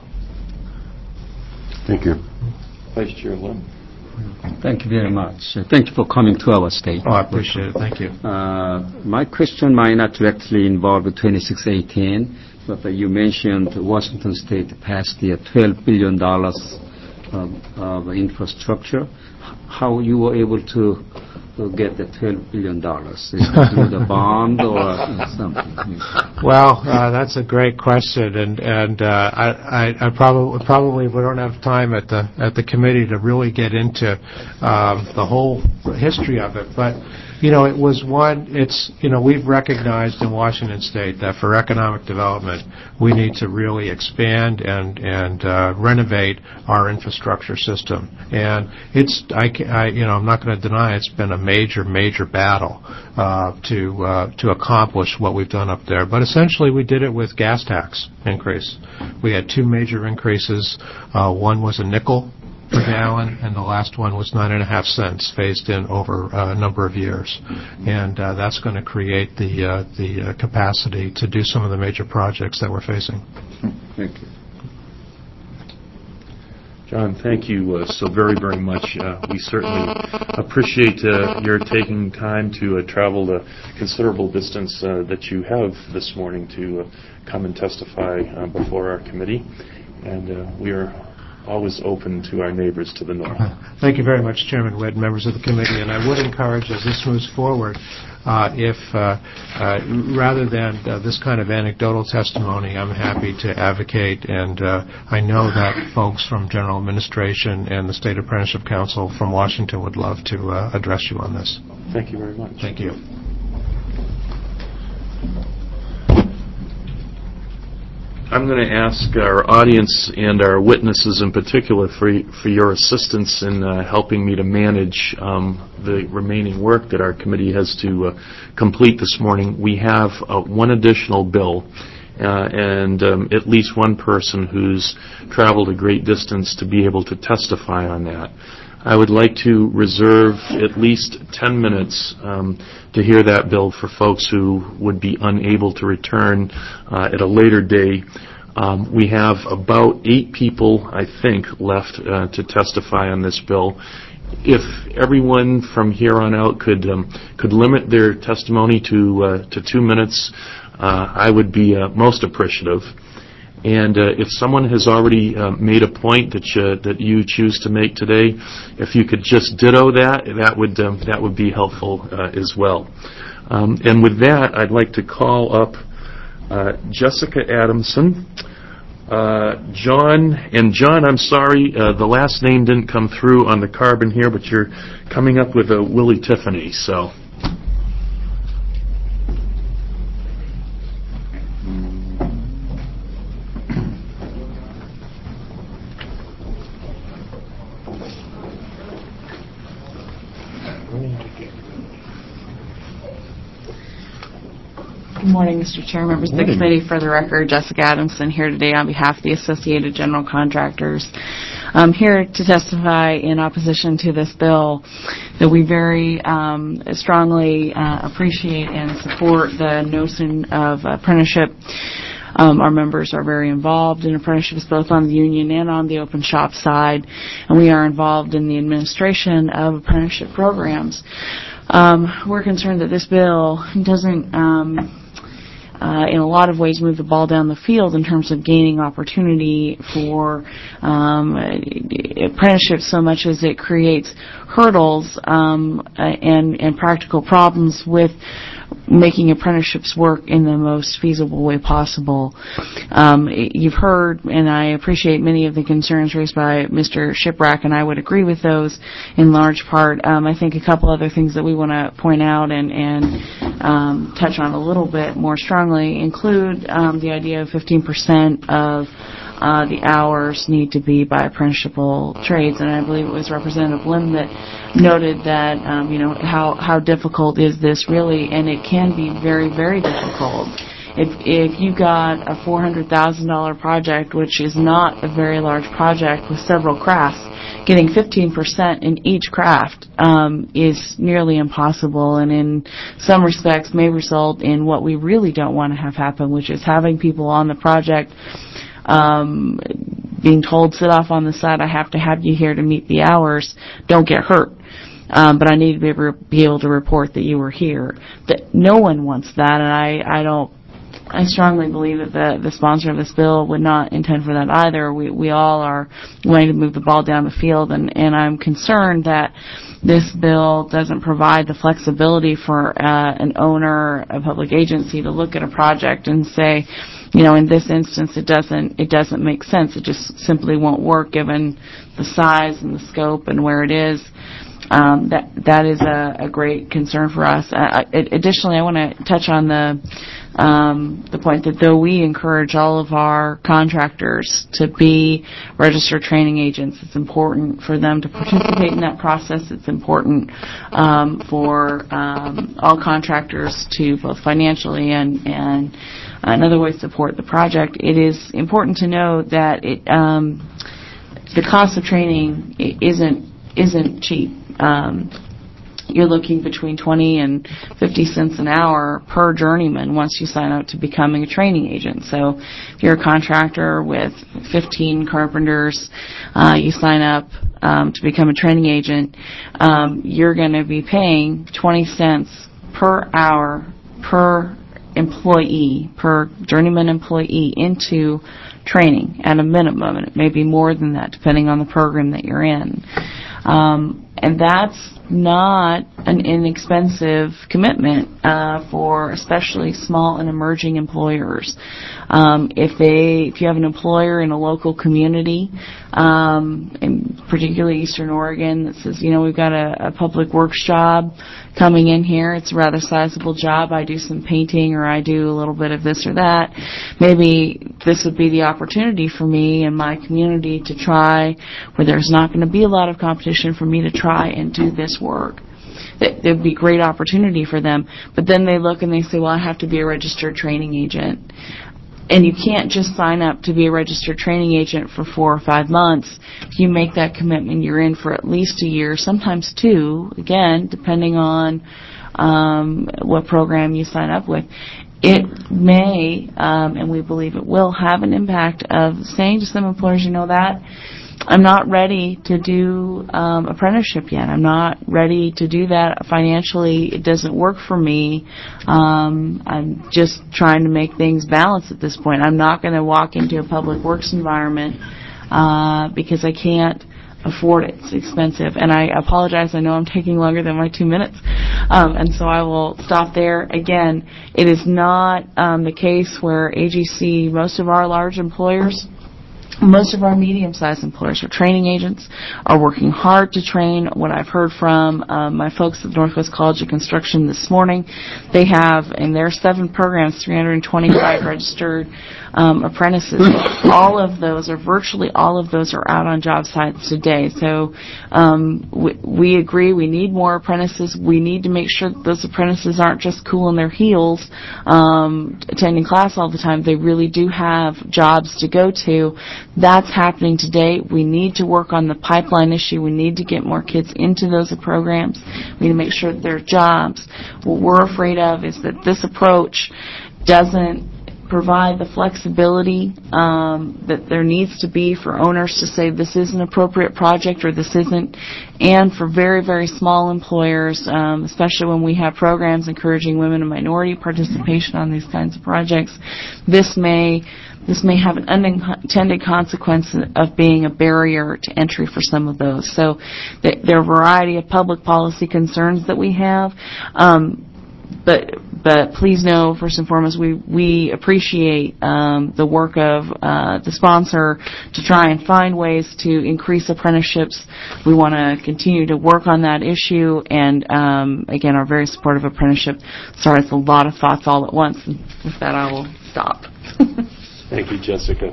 Thank you. Vice Chair Lim. Thank you very much. Uh, Thank you for coming to our state. Oh, I appreciate it. Thank you. Uh, my question might not directly involve twenty-six eighteen, but uh, you mentioned Washington State passed the twelve billion dollars um, of infrastructure. How you were able to to get the twelve billion dollars? Is it through the bond or something? Well, uh, that's a great question, and and uh, I, I, I probably probably we don't have time at the at the committee to really get into um, the whole history of it, but. You know, it was one, it's, you know, we've recognized in Washington State that for economic development, we need to really expand and, and uh, renovate our infrastructure system. And it's, I, I you know, I'm not going to deny it's been a major, major battle uh, to, uh, to accomplish what we've done up there. But essentially, we did it with gas tax increase. We had two major increases. Uh, one was a nickel per gallon, and the last one was nine and a half cents, phased in over uh, a number of years, and uh, that's going to create the uh, the uh, capacity to do some of the major projects that we're facing. Thank you. John, thank you uh, so very, very much. Uh, we certainly appreciate uh, your taking time to uh, travel the considerable distance uh, that you have this morning to uh, come and testify uh, before our committee, and uh, we are always open to our neighbors to the north. Thank you very much, Chairman Witt, members of the committee. And I would encourage, as this moves forward, uh, if uh, uh, rather than uh, this kind of anecdotal testimony, I'm happy to advocate, and uh, I know that folks from General Administration and the State Apprenticeship Council from Washington would love to uh, address you on this. Thank you very much. Thank you. I'm going to ask our audience and our witnesses in particular for for your assistance in uh, helping me to manage um, the remaining work that our committee has to uh, complete this morning. We have uh, one additional bill uh, and um, at least one person who's traveled a great distance to be able to testify on that. I would like to reserve at least ten minutes um, to hear that bill for folks who would be unable to return uh, at a later day. Um, we have about eight people, I think, left uh, to testify on this bill. If everyone from here on out could um, could limit their testimony to uh, to two minutes, uh, I would be uh, most appreciative. And uh, if someone has already uh, made a point that you, that you choose to make today, if you could just ditto that, that would um, that would be helpful uh, as well. Um, and with that, I'd like to call up uh, Jessica Adamson, uh, John, and John. I'm sorry, uh, the last name didn't come through on the carbon here, but you're coming up with a Willie Tiffany, so. Good morning, Mister Chair, members of the committee. For the record, Jessica Adamson here today on behalf of the Associated General Contractors. I'm here to testify in opposition to this bill that we very um, strongly uh, appreciate and support the notion of apprenticeship. Um, our members are very involved in apprenticeships both on the union and on the open shop side, and we are involved in the administration of apprenticeship programs. Um, we're concerned that this bill doesn't um, Uh, in a lot of ways move the ball down the field in terms of gaining opportunity for um, apprenticeships so much as it creates hurdles um, and, and practical problems with making apprenticeships work in the most feasible way possible. Um, you've heard, and I appreciate many of the concerns raised by Mister Shiprack, and I would agree with those in large part. Um, I think a couple other things that we want to point out and, and um, touch on a little bit more strongly include um, the idea of fifteen percent of Uh, the hours need to be by apprenticeshable trades, and I believe it was Representative Lim that noted that, um, you know, how, how difficult is this really, and it can be very, very difficult. If, if you got a four hundred thousand dollars project, which is not a very large project with several crafts, getting fifteen percent in each craft um, is nearly impossible, and in some respects may result in what we really don't want to have happen, which is having people on the project Um, being told, sit off on the side, I have to have you here to meet the hours, don't get hurt. Um, but I need to be able, be able to report that you were here. That no one wants that, and I, I don't I strongly believe that the, the sponsor of this bill would not intend for that either. We, we all are wanting to move the ball down the field, and, and I'm concerned that this bill doesn't provide the flexibility for uh, an owner, a public agency, to look at a project and say, you know, in this instance, it doesn't it doesn't make sense. It just simply won't work given the size and the scope and where it is. Um, that that is a, a great concern for us. Uh, additionally, I want to touch on the um, the point that though we encourage all of our contractors to be registered training agents, it's important for them to participate in that process. It's important um, for um, all contractors to both financially and and in other ways support the project. It is important to know that it, um, the cost of training isn't isn't cheap. Um, you're looking between twenty and fifty cents an hour per journeyman once you sign up to becoming a training agent. So if you're a contractor with fifteen carpenters, uh, you sign up um, to become a training agent, um, you're going to be paying twenty cents per hour per employee, per journeyman employee into training at a minimum, and it may be more than that depending on the program that you're in. Um, and that's not an inexpensive commitment uh, for especially small and emerging employers. Um, if they, if you have an employer in a local community, um, in particularly Eastern Oregon, that says, you know, we've got a, a public works job coming in here. It's a rather sizable job. I do some painting, or I do a little bit of this or that. Maybe this would be the opportunity for me and my community to try, where there's not going to be a lot of competition, for me to try and do this work. That there'd be great opportunity for them. But then they look and they say, well, I have to be a registered training agent. And you can't just sign up to be a registered training agent for four or five months. If you make that commitment, you're in for at least a year, sometimes two, again, depending on um, what program you sign up with. It may, um, and we believe it will, have an impact of saying to some employers, you know, that I'm not ready to do um, apprenticeship yet. I'm not ready to do that financially. It doesn't work for me. Um, I'm just trying to make things balance at this point. I'm not going to walk into a public works environment uh, because I can't afford it. It's expensive. And I apologize. I know I'm taking longer than my two minutes. Um, and so I will stop there. Again, it is not um, the case where A G C, most of our large employers, most of our medium-sized employers are training agents, are working hard to train. What I've heard from um, my folks at Northwest College of Construction this morning, they have in their seven programs three hundred twenty-five registered um, apprentices. All of those, or virtually all of those, are out on job sites today. So um, we, we agree we need more apprentices. We need to make sure that those apprentices aren't just cooling their heels, um, attending class all the time. They really do have jobs to go to. That's happening today. We need to work on the pipeline issue. We need to get more kids into those programs. We need to make sure that there are jobs. What we're afraid of is that this approach doesn't provide the flexibility um, that there needs to be for owners to say this is an appropriate project or this isn't. And for very, very small employers, um, especially when we have programs encouraging women and minority participation on these kinds of projects, this may This may have an unintended consequence of being a barrier to entry for some of those. So th- there are a variety of public policy concerns that we have. Um, but but please know, first and foremost, we, we appreciate um, the work of uh, the sponsor to try and find ways to increase apprenticeships. We want to continue to work on that issue and, um, again, are very supportive of apprenticeship. Sorry, it's a lot of thoughts all at once. And with that, I will stop. Thank you, Jessica.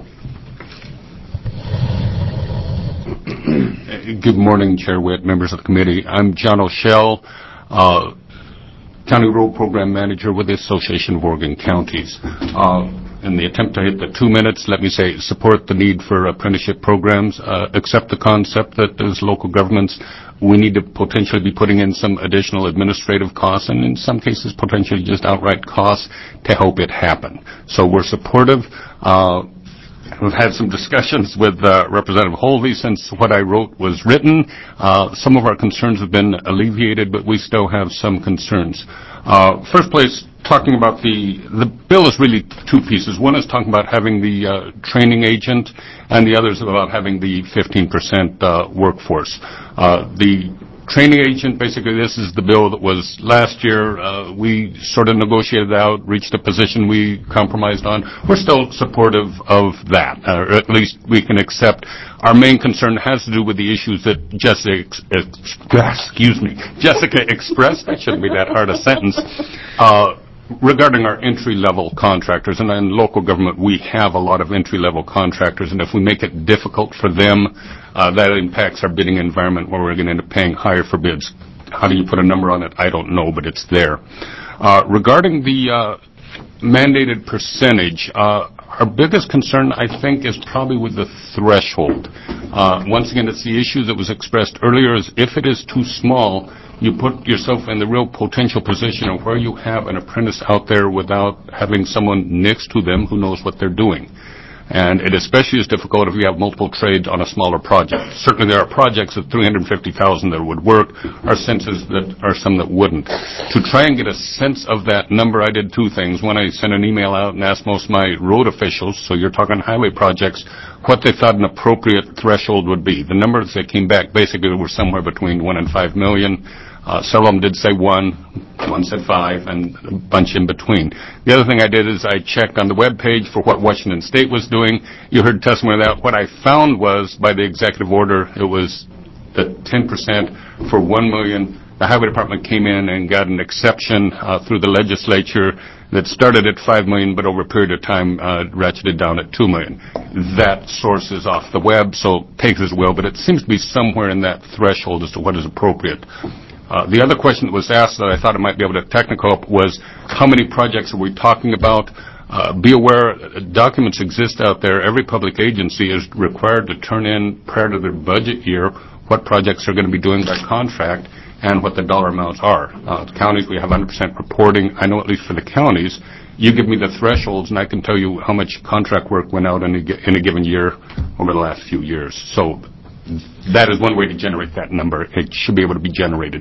Good morning, Chair Witt, members of the committee. I'm John O'Shell, uh, County Road Program Manager with the Association of Oregon Counties. Uh, in the attempt to hit the two minutes, let me say support the need for apprenticeship programs, uh, accept the concept that as local governments we need to potentially be putting in some additional administrative costs and in some cases potentially just outright costs to help it happen. So we're supportive. Uh, we've had some discussions with uh, Representative Holvey since what I wrote was written. Uh, some of our concerns have been alleviated, but we still have some concerns. Uh, first place, talking about the, the bill is really two pieces. One is talking about having the uh, training agent, and the other is about having the fifteen percent uh, workforce. Uh, the training agent, basically this is the bill that was last year. Uh, we sort of negotiated out, reached a position we compromised on. We're still supportive of that, uh, or at least we can accept. Our main concern has to do with the issues that Jessica, ex- ex- excuse me, Jessica expressed. That shouldn't be that hard a sentence. Uh, regarding our entry-level contractors, and in local government we have a lot of entry-level contractors, and if we make it difficult for them, uh, that impacts our bidding environment where we're going to end up paying higher for bids. How do you put a number on it? I don't know, but it's there. Uh, regarding the uh, mandated percentage, uh, our biggest concern, I think, is probably with the threshold. Uh, once again, it's the issue that was expressed earlier, is if it is too small, you put yourself in the real potential position of where you have an apprentice out there without having someone next to them who knows what they're doing. And it especially is difficult if you have multiple trades on a smaller project. Certainly there are projects of three hundred fifty thousand that would work. Our sense is that are some that wouldn't. To try and get a sense of that number, I did two things. One, I sent an email out and asked most of my road officials, so you're talking highway projects, what they thought an appropriate threshold would be. The numbers that came back basically were somewhere between one and five million. Uh, several of them did say one, one said five, and a bunch in between. The other thing I did is I checked on the web page for what Washington State was doing. You heard testimony of that. What I found was, by the executive order, it was the ten percent for one million. The Highway Department came in and got an exception uh, through the legislature that started at five million, but over a period of time uh, ratcheted down at two million. That source is off the web, so take it as well, but it seems to be somewhere in that threshold as to what is appropriate. Uh, the other question that was asked that I thought I might be able to technical up was, how many projects are we talking about? Uh, be aware, uh, documents exist out there. Every public agency is required to turn in, prior to their budget year, what projects they're going to be doing by contract and what the dollar amounts are. Uh, the counties, we have one hundred percent reporting. I know at least for the counties, you give me the thresholds and I can tell you how much contract work went out in a, in a given year over the last few years. So that is one way to generate that number. It should be able to be generated.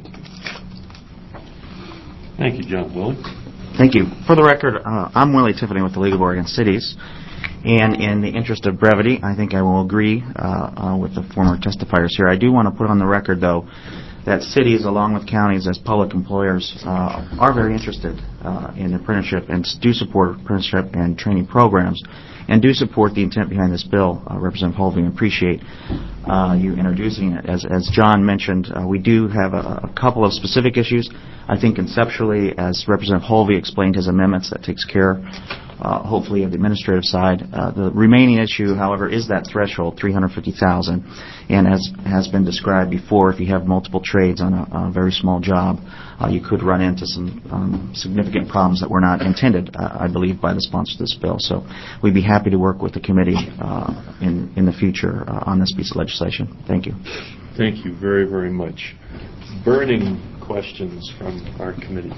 Thank you, John. Willie? Thank you. For the record, uh, I'm Willie Tiffany with the League of Oregon Cities. And in the interest of brevity, I think I will agree uh, uh, with the former testifiers here. I do want to put on the record, though, that cities, along with counties as public employers, uh, are very interested uh, in apprenticeship and do support apprenticeship and training programs, and do support the intent behind this bill. Uh, Representative Holvey, I appreciate uh, you introducing it. As, as John mentioned, uh, we do have a, a couple of specific issues. I think conceptually, as Representative Holvey explained his amendments, that takes care, uh, hopefully, of the administrative side. Uh, the remaining issue, however, is that threshold, three hundred fifty thousand dollars. And as has been described before, if you have multiple trades on a, a very small job, uh, you could run into some um, significant problems that were not intended, uh, I believe, by the sponsor of this bill. So we'd be happy to work with the committee uh, in, in the future uh, on this piece of legislation. Thank you. Thank you very, very much. Burning questions from our committee.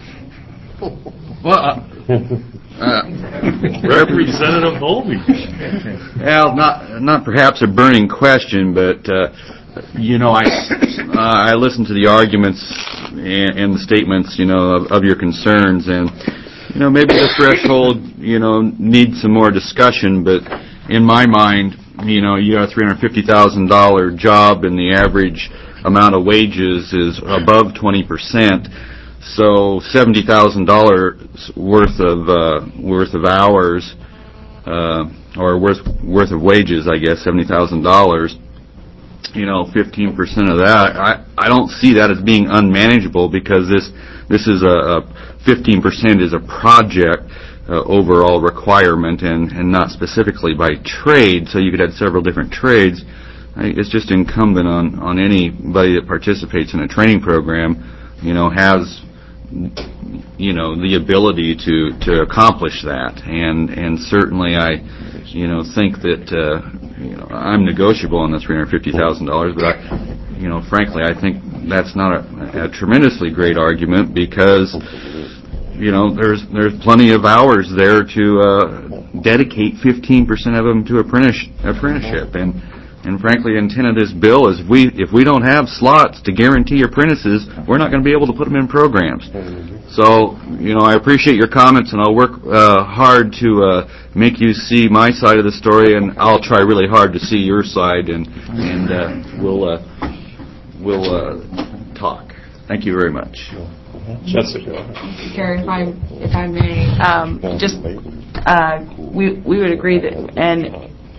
Well, uh, uh, Representative Holvey. Well, not not perhaps a burning question, but uh, you know, I uh, I listened to the arguments and, and the statements, you know, of, of your concerns, and you know, maybe the threshold, you know, needs some more discussion. But in my mind, you know, you got a three hundred fifty thousand dollar job, and the average amount of wages is above twenty percent. So seventy thousand dollars worth of uh, worth of hours, uh, or worth worth of wages, I guess, seventy thousand dollars. You know, fifteen percent of that, I I don't see that as being unmanageable, because this this is a, a fifteen percent is a project uh, overall requirement, and and not specifically by trade. So you could have several different trades. I, it's just incumbent on on anybody that participates in a training program, you know, has you know the ability to to accomplish that, and and certainly I you know think that uh, you know I'm negotiable on the three hundred fifty thousand dollars, but I you know frankly I think that's not a, a tremendously great argument, because you know there's there's plenty of hours there to uh, dedicate fifteen percent of them to apprentice apprenticeship, and And frankly, the intent of this bill is if we if we don't have slots to guarantee apprentices, we're not going to be able to put them in programs. So, you know, I appreciate your comments, and I'll work uh, hard to uh, make you see my side of the story, and I'll try really hard to see your side, and and uh, we'll uh, we'll uh, talk. Thank you very much. Jessica. Gary, if I if I may, um, just uh, we we would agree that, and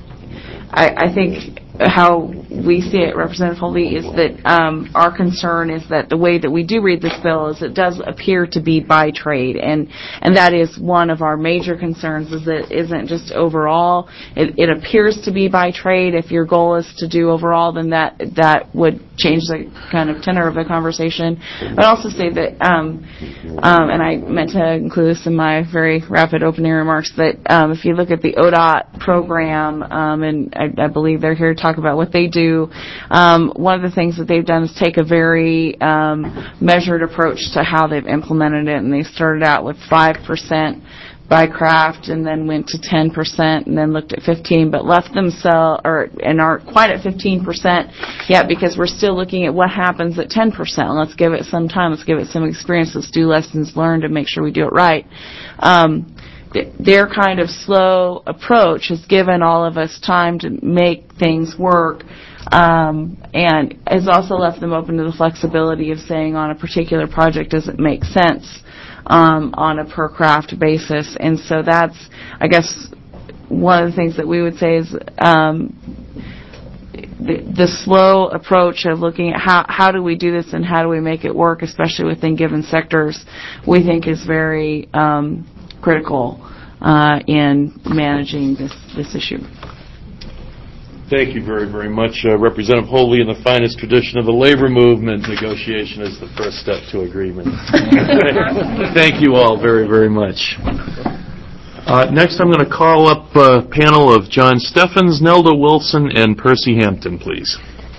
I, I think how we see it, Representative Holvey, is that um, our concern is that the way that we do read this bill is it does appear to be by trade, and and that is one of our major concerns. Is that it isn't just overall. It, it appears to be by trade. If your goal is to do overall, then that that would change the kind of tenor of the conversation. I'd also say that, um, um, and I meant to include this in my very rapid opening remarks, that um, if you look at the O D O T program, um, and I, I believe they're here to talk about what they do, um, one of the things that they've done is take a very um, measured approach to how they've implemented it, and they started out with five percent by craft, and then went to ten percent, and then looked at fifteen, but left themselves, or and aren't quite at fifteen percent yet, because we're still looking at what happens at ten percent. Let's give it some time. Let's give it some experience. Let's do lessons learned and make sure we do it right. Um, th- their kind of slow approach has given all of us time to make things work, um, and has also left them open to the flexibility of saying on a particular project, does it make sense Um, on a per craft basis. And so that's, I guess, one of the things that we would say is um, the, the slow approach of looking at how, how do we do this and how do we make it work, especially within given sectors, we think is very um, critical uh, in managing this, this issue. Thank you very, very much, uh, Representative Holvey. In the finest tradition of the labor movement, negotiation is the first step to agreement. Thank you all very, very much. Uh, next, I'm going to call up a panel of John Steffens, Nelda Wilson, and Percy Hampton, please.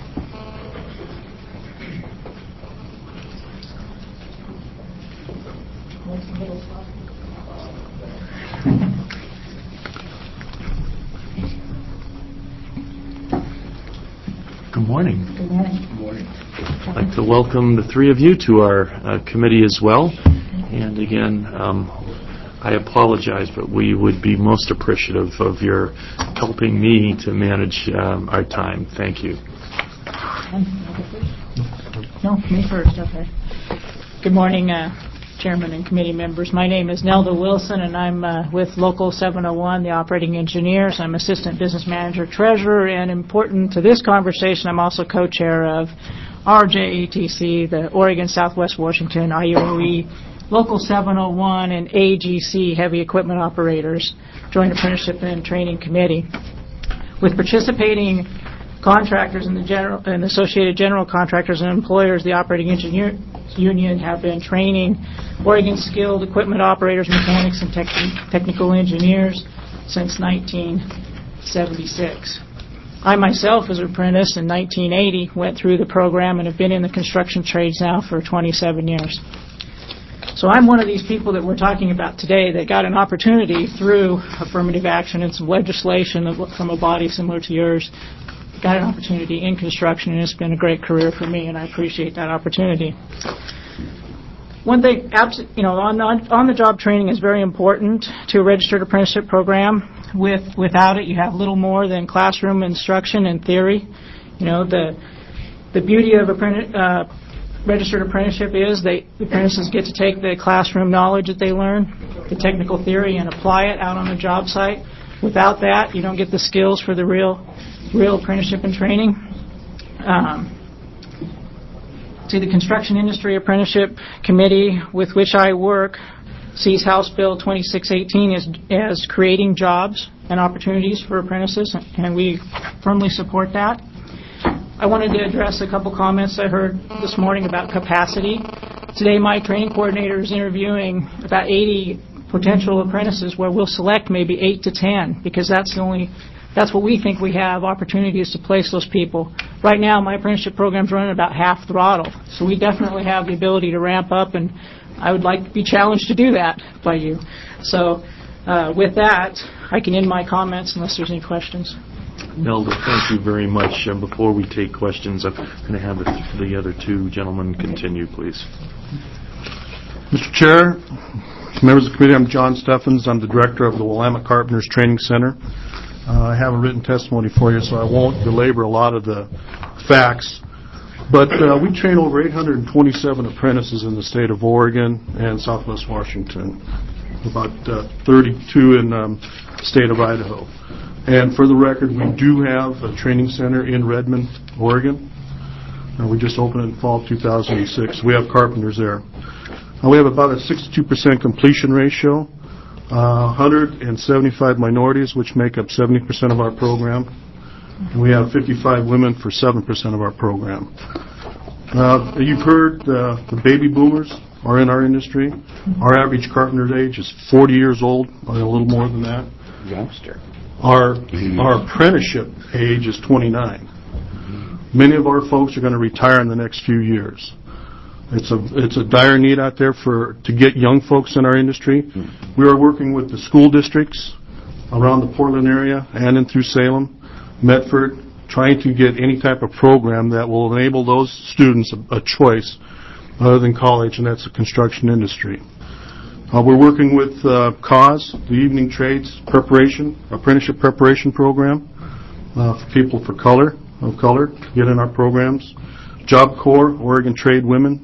Good morning. Good morning. Good morning. I'd like to welcome the three of you to our uh, committee as well. And again, um, I apologize, but we would be most appreciative of your helping me to manage um, our time. Thank you. No, me first, okay. Good morning, uh, Chairman and committee members. My name is Nelda Wilson, and I'm uh, with Local seven oh one, the operating engineers. I'm Assistant Business Manager Treasurer, and important to this conversation, I'm also co-chair of R J A T C, the Oregon Southwest Washington I U O E, Local seven oh one, and A G C, Heavy Equipment Operators, Joint Apprenticeship and Training Committee. With participating contractors and the general and associated general contractors and employers, the Operating Engineer Union have been training Oregon skilled equipment operators, mechanics, and tech- technical engineers since nineteen seventy-six. I myself, as an apprentice in nineteen eighty, went through the program and have been in the construction trades now for twenty-seven years. So I'm one of these people that we're talking about today that got an opportunity through affirmative action and some legislation from a body similar to yours. Got an opportunity in construction, and it's been a great career for me, and I appreciate that opportunity. One thing, you know, on the, on the job training is very important to a registered apprenticeship program. With without it, you have little more than classroom instruction and theory. You know, the the beauty of apprentice, uh, registered apprenticeship is they the apprentices get to take the classroom knowledge that they learn, the technical theory, and apply it out on a job site. Without that, you don't get the skills for the real real apprenticeship and training. Um, see, the Construction Industry Apprenticeship Committee, with which I work, sees House Bill twenty-six eighteen as, as creating jobs and opportunities for apprentices, and we firmly support that. I wanted to address a couple comments I heard this morning about capacity. Today, my training coordinator is interviewing about eighty potential apprentices, where we'll select maybe eight to ten, because that's the only That's what we think we have opportunities to place those people. Right now, my apprenticeship program's running about half throttle, so we definitely have the ability to ramp up, and I would like to be challenged to do that by you. So uh, with that, I can end my comments unless there's any questions. Nelda, thank you very much. Uh, before we take questions, I'm going to have the, the other two gentlemen continue, please. Mister Chair, members of the committee, I'm John Steffens. I'm the director of the Willamette Carpenters Training Center. Uh, I have a written testimony for you, so I won't belabor a lot of the facts. But uh, we train over eight hundred twenty-seven apprentices in the state of Oregon and Southwest Washington, about uh, thirty-two in um, the state of Idaho. And for the record, we do have a training center in Redmond, Oregon. Uh, we just opened it in fall two thousand six. We have carpenters there. Uh, we have about a sixty-two percent completion ratio, uh, one hundred seventy-five minorities, which make up seventy percent of our program. And we have fifty-five women for seven percent of our program. Uh, you've heard uh, the baby boomers are in our industry. Our average carpenter's age is forty years old, or a little more than that. Youngster. Our, our apprenticeship age is twenty-nine. Many of our folks are going to retire in the next few years. It's a, it's a dire need out there for, to get young folks in our industry. We are working with the school districts around the Portland area and in through Salem, Medford, trying to get any type of program that will enable those students a, a choice other than college, and that's the construction industry. Uh, we're working with uh, CAUSE, the Evening Trades Preparation, Apprenticeship Preparation Program, uh, for people for color, of color, get in our programs. Job Corps, Oregon Trade Women.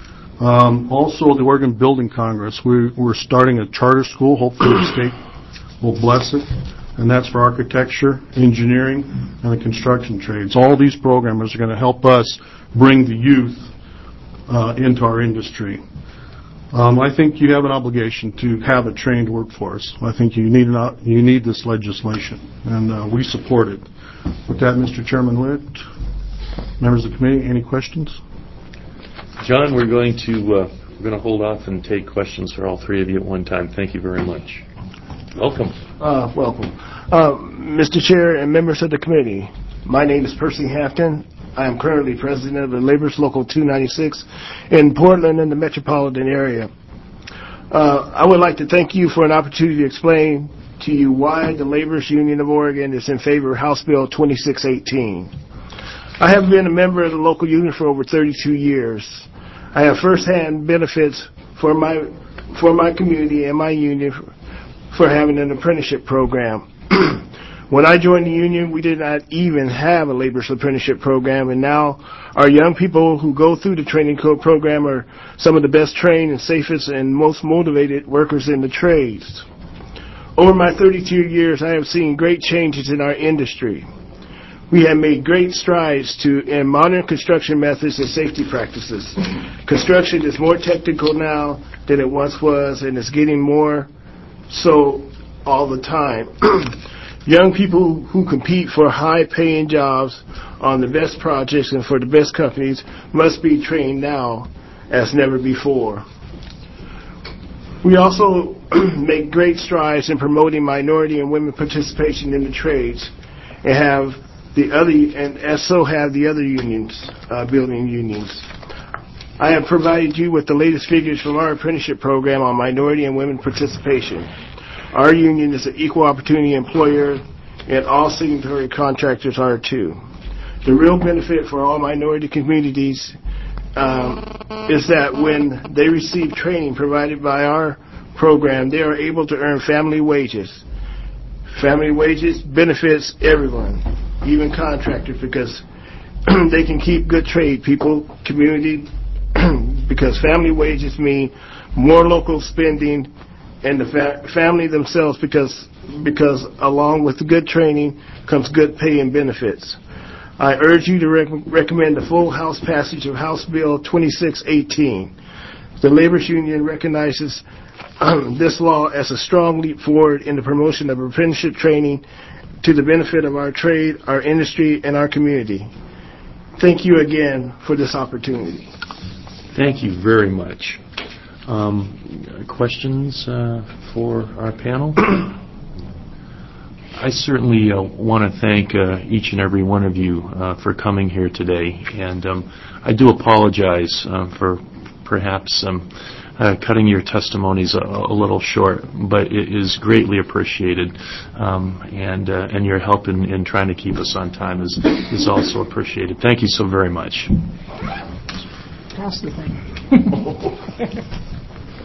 Um, also, the Oregon Building Congress. We're, we're starting a charter school. Hopefully the state will bless it. And that's for architecture, engineering, and the construction trades. All these programs are going to help us bring the youth uh, into our industry. Um, I think you have an obligation to have a trained workforce. I think you need an, you need this legislation, and uh, we support it. With that, Mister Chairman Witt, members of the committee, any questions? John, we're going to uh, we're going to hold off and take questions for all three of you at one time. Thank you very much. Welcome. Uh, welcome. Uh, Mister Chair and members of the committee, my name is Percy Hampton. I am currently president of the Laborers Local two ninety-six in Portland and the metropolitan area. Uh, I would like to thank you for an opportunity to explain to you why the Laborers Union of Oregon is in favor of House Bill twenty-six eighteen. I have been a member of the local union for over thirty-two years. I have firsthand benefits for my for my community and my union for having an apprenticeship program. When I joined the union, we did not even have a laborers apprenticeship program, and now our young people who go through the training code program are some of the best trained and safest and most motivated workers in the trades. Over my thirty-two years, I have seen great changes in our industry. We have made great strides to in modern construction methods and safety practices. Construction is more technical now than it once was, and it's getting more so all the time. Young people who compete for high-paying jobs on the best projects and for the best companies must be trained now as never before. We also make great strides in promoting minority and women participation in the trades, and have the other, and as so have the other unions, uh, building unions. I have provided you with the latest figures from our apprenticeship program on minority and women participation. Our union is an equal opportunity employer, and all signatory contractors are too. The real benefit for all minority communities um, is that when they receive training provided by our program, they are able to earn family wages. Family wages benefits everyone, even contractors, because they can keep good trade people, community, because family wages mean more local spending, and the fa- family themselves, because because along with the good training comes good pay and benefits. I urge you to rec- recommend the full House passage of House Bill twenty-six eighteen. The Laborers Union recognizes um, this law as a strong leap forward in the promotion of apprenticeship training to the benefit of our trade, our industry, and our community. Thank you again for this opportunity. Thank you very much. Um, questions uh, for our panel? I certainly uh, want to thank uh, each and every one of you uh, for coming here today, and um, I do apologize uh, for perhaps um, uh, cutting your testimonies a, a little short, but it is greatly appreciated, um, and uh, and your help in, in trying to keep us on time is is also appreciated. Thank you so very much. Pass the thing.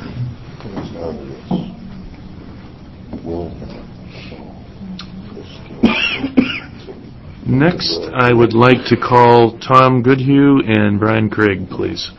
Next, I would like to call Tom Goodhue and Brian Craig, please.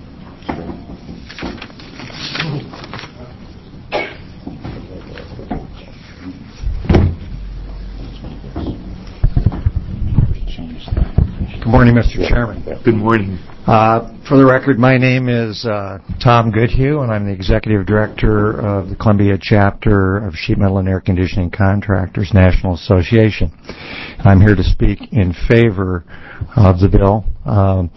Good morning, Mister Chairman. Good morning. Uh, for the record, my name is uh, Tom Goodhue, and I'm the Executive Director of the Columbia Chapter of Sheet Metal and Air Conditioning Contractors National Association. And I'm here to speak in favor of the bill. Um,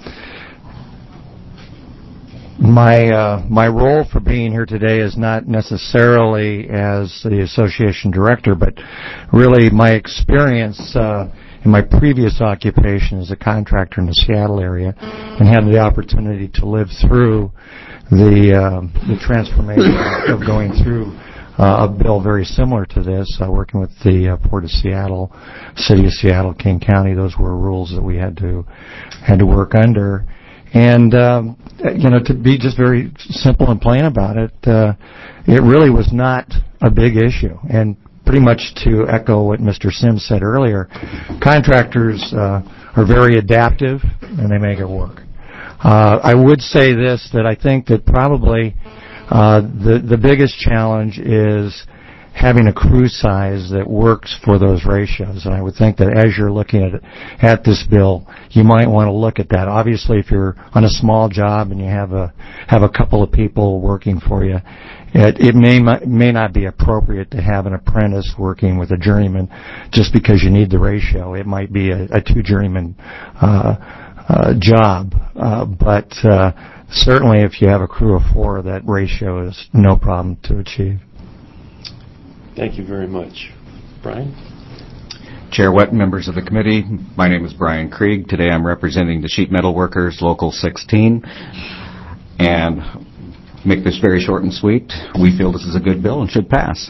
my uh, my role for being here today is not necessarily as the association director, but really my experience uh, in my previous occupation as a contractor in the Seattle area, and had the opportunity to live through the uh, the transformation of going through uh, a bill very similar to this, uh, working with the uh, Port of Seattle, City of Seattle, King County. Those were rules that we had to had to work under. And, um, you know, to be just very simple and plain about it, uh, it really was not a big issue. And pretty much to echo what Mister Sims said earlier, contractors uh, are very adaptive and they make it work. Uh, I would say this, that I think that probably uh, the, the biggest challenge is having a crew size that works for those ratios. And I would think that as you're looking at it, at this bill, you might want to look at that. Obviously, if you're on a small job and you have a have a couple of people working for you, it, it may may not be appropriate to have an apprentice working with a journeyman just because you need the ratio. It might be a, a two journeyman uh, uh, job, uh, but uh, certainly if you have a crew of four, that ratio is no problem to achieve. Thank you very much. Brian? Chair Wett, members of the committee, my name is Brian Krieg. Today I'm representing the Sheet Metal Workers Local sixteen. And make this very short and sweet, we feel this is a good bill and should pass.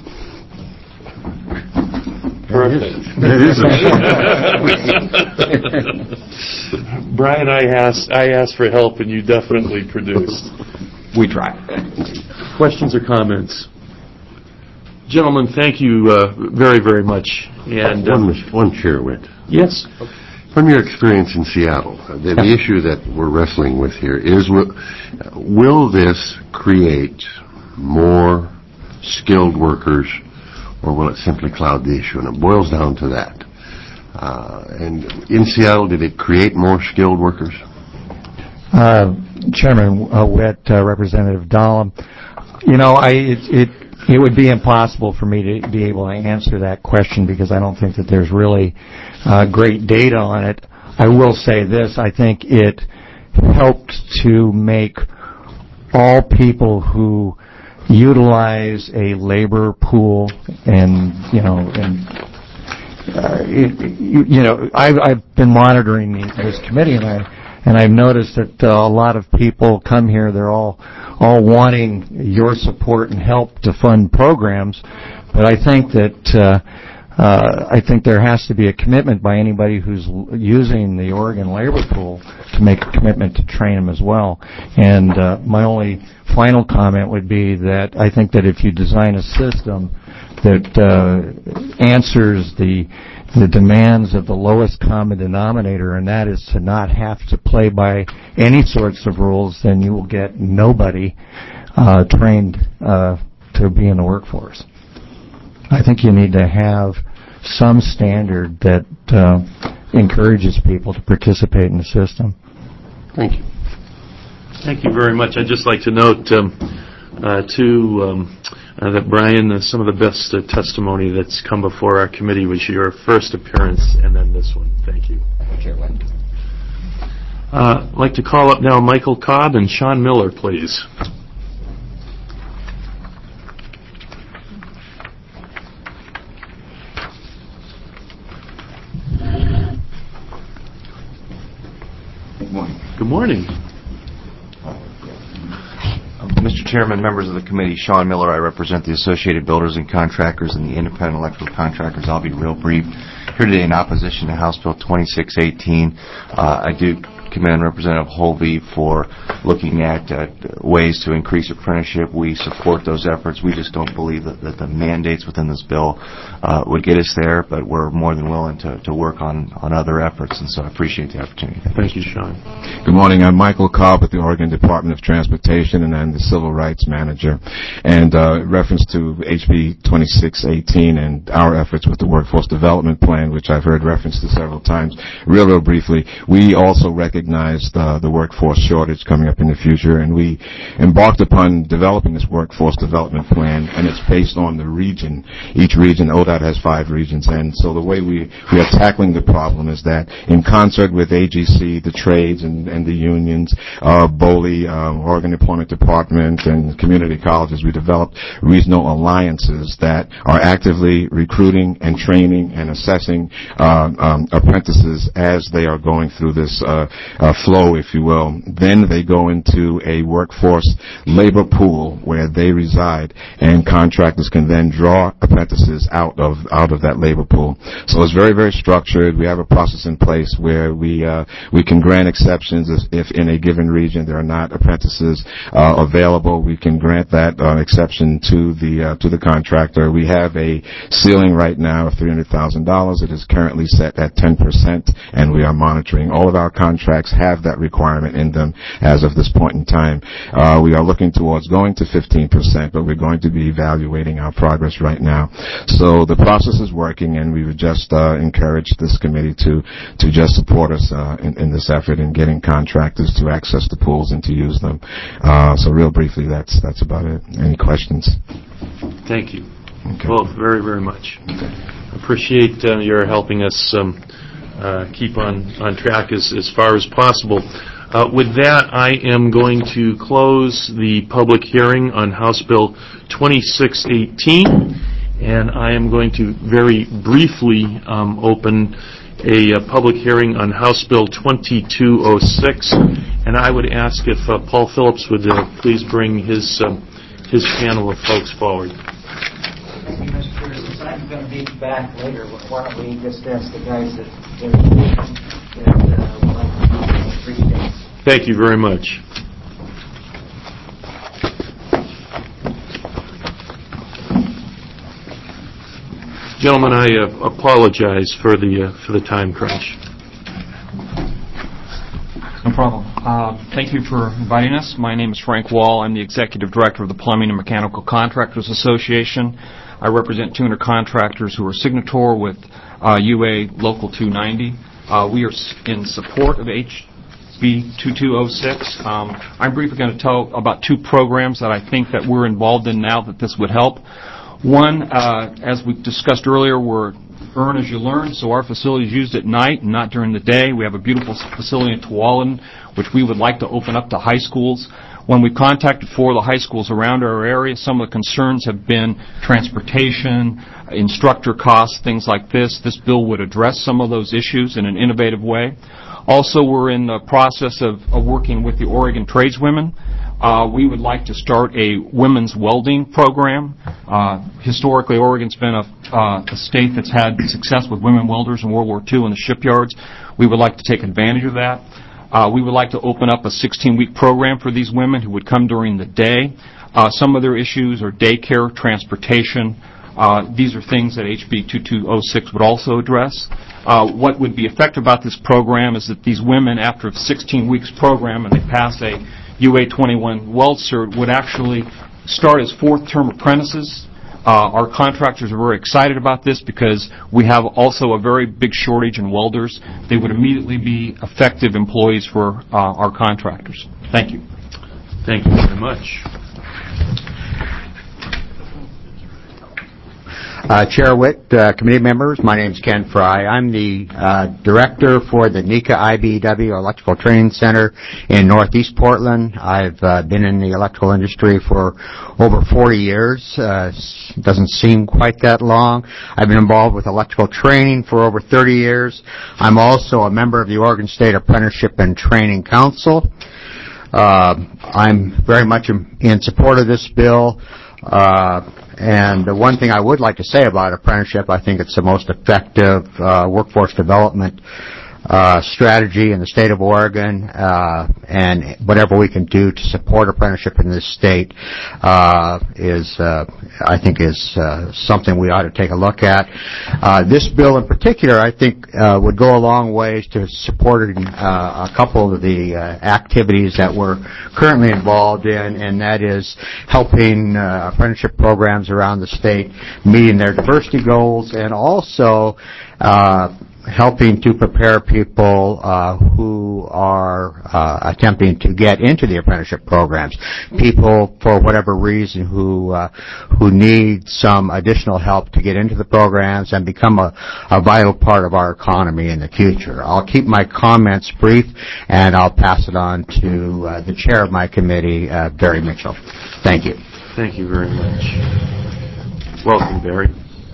Perfect. Brian, I asked, I asked for help and you definitely produced. We try. Questions or comments? Gentlemen, thank you uh, very, very much. And one, uh, one Chair Witt. Yes. From your experience in Seattle, the, the issue that we're wrestling with here is, will, will this create more skilled workers, or will it simply cloud the issue? And it boils down to that. Uh, and in Seattle, did it create more skilled workers? Uh, Chairman uh, Witt, uh, Representative Dahlem, you know, I it, it It would be impossible for me to be able to answer that question because I don't think that there's really uh, great data on it. I will say this, I think it helped to make all people who utilize a labor pool and, you know, and uh, it, you, you know, I've, I've been monitoring the, this committee and I And I've noticed that uh, a lot of people come here, they're all all wanting your support and help to fund programs, but I think that uh, uh, I think there has to be a commitment by anybody who's l- using the Oregon labor pool to make a commitment to train them as well. And uh, my only final comment would be that I think that if you design a system that uh, answers the the demands of the lowest common denominator, and that is to not have to play by any sorts of rules, then you will get nobody uh, trained uh, to be in the workforce. I think you need to have some standard that uh, encourages people to participate in the system. Thank you. Thank you very much. I'd just like to note, um, uh, too, um, Uh, that Brian, uh, some of the best uh, testimony that's come before our committee was your first appearance and then this one. Thank you. Chair Wett. Uh, I'd like to call up now Michael Cobb and Sean Miller, please. Good morning. Good morning. Mister Chairman, members of the committee, Sean Miller, I represent the Associated Builders and Contractors and the Independent Electrical Contractors. I'll be real brief. Here today in opposition to House Bill twenty-six eighteen. Uh, I do commend Representative Holvey for looking at uh, ways to increase apprenticeship. We support those efforts. We just don't believe that, that the mandates within this bill uh, would get us there, but we're more than willing to, to work on, on other efforts, and so I appreciate the opportunity. Thank you, Sean. Good morning. I'm Michael Cobb with the Oregon Department of Transportation, and I'm the Civil Rights Manager. And uh, reference to H B twenty-six eighteen and our efforts with the Workforce Development Plan, which I've heard referenced to several times, real, real briefly, we also recognize the, the workforce shortage coming up in the future, and we embarked upon developing this Workforce Development Plan, and it's based on the region. Each region, O D O T has five regions, and so the way we, we are tackling the problem is that in concert with A G C, the trades and, and the unions, uh, BOLI, um, Oregon Employment Department, and community colleges, we developed regional alliances that are actively recruiting and training and assessing uh, um, apprentices as they are going through this uh, uh, flow, if you will. Then they go into a workforce labor pool where they reside, and contractors can then draw apprentices out of out of that labor pool. So it's very, very structured. We have a process in place where we uh, we can grant exceptions if, if in a given region there are not apprentices uh, available. We can grant that uh, exception to the uh, to the contractor. We have a ceiling right now of three hundred thousand dollars. It is currently set at ten percent, and we are monitoring. All of our contracts have that requirement in them as of this point in time. Uh, we are looking towards going to fifteen percent, but we're going to be evaluating our progress right now. So the process is working, and we would just uh, encourage this committee to to just support us uh, in, in this effort in getting contractors to access the pools and to use them. Uh, so real briefly, that's that's about it. Any questions? Thank you. Okay. Both very, very much. Appreciate uh, your helping us um, uh, keep on, on track as, as far as possible. Uh, with that, I am going to close the public hearing on House Bill twenty-six eighteen, and I am going to very briefly um, open a uh, public hearing on House Bill twenty-two oh six, and I would ask if uh, Paul Phillips would uh, please bring his um, his panel of folks forward. Since I'm going to be back later, why don't we just ask the guys that they're that uh, would like to come in three days. Thank you very much. Gentlemen, I uh, apologize for the uh, for the time crunch. No problem. Uh, thank you for inviting us. My name is Frank Wall. I'm the Executive Director of the Plumbing and Mechanical Contractors Association. I represent two hundred contractors who are signator with uh, U A Local two ninety. Uh, we are in support of H B twenty-two oh six. Um, I'm briefly going to tell about two programs that I think that we're involved in now that this would help. One, uh, as we discussed earlier, we're earn as you learn, so our facility is used at night and not during the day. We have a beautiful facility in Tualatin, which we would like to open up to high schools. When we contacted four of the high schools around our area, some of the concerns have been transportation, instructor costs, things like this. This bill would address some of those issues in an innovative way. Also, we're in the process of, of working with the Oregon tradeswomen. Uh, we would like to start a women's welding program. Uh, historically, Oregon's been a, uh, a state that's had success with women welders in World War Two in the shipyards. We would like to take advantage of that. Uh, we would like to open up a sixteen-week program for these women who would come during the day. Uh, some of their issues are daycare, transportation. Uh, these are things that H B twenty-two oh six would also address. Uh, what would be effective about this program is that these women, after a sixteen weeks program and they pass a U A twenty-one weld cert, would actually start as fourth-term apprentices. Uh, our contractors are very excited about this because we have also a very big shortage in welders. They would immediately be effective employees for uh, our contractors. Thank you. Thank you very much. Uh, Chair Witt, uh, committee members, my name is Ken Fry. I'm the uh, director for the NECA I B E W Electrical Training Center in Northeast Portland. I've uh, been in the electrical industry for over forty years. Uh, doesn't seem quite that long. I've been involved with electrical training for over thirty years. I'm also a member of the Oregon State Apprenticeship and Training Council. Uh, I'm very much in support of this bill. Uh, and the one thing I would like to say about apprenticeship, I think it's the most effective uh, workforce development uh, strategy in the state of Oregon, uh, and whatever we can do to support apprenticeship in this state uh, is, uh, I think, is uh, something we ought to take a look at. Uh, this bill in particular, I think, uh, would go a long ways to supporting uh, a couple of the uh, activities that we're currently involved in, and that is helping uh, apprenticeship programs around the state meeting their diversity goals, and also uh, helping to prepare people uh, who are uh, attempting to get into the apprenticeship programs. People, for whatever reason, who uh, who need some additional help to get into the programs and become a, a vital part of our economy in the future. I'll keep my comments brief, and I'll pass it on to uh, the chair of my committee, uh, Barry Mitchell. Thank you. Thank you very much. Welcome, Barry.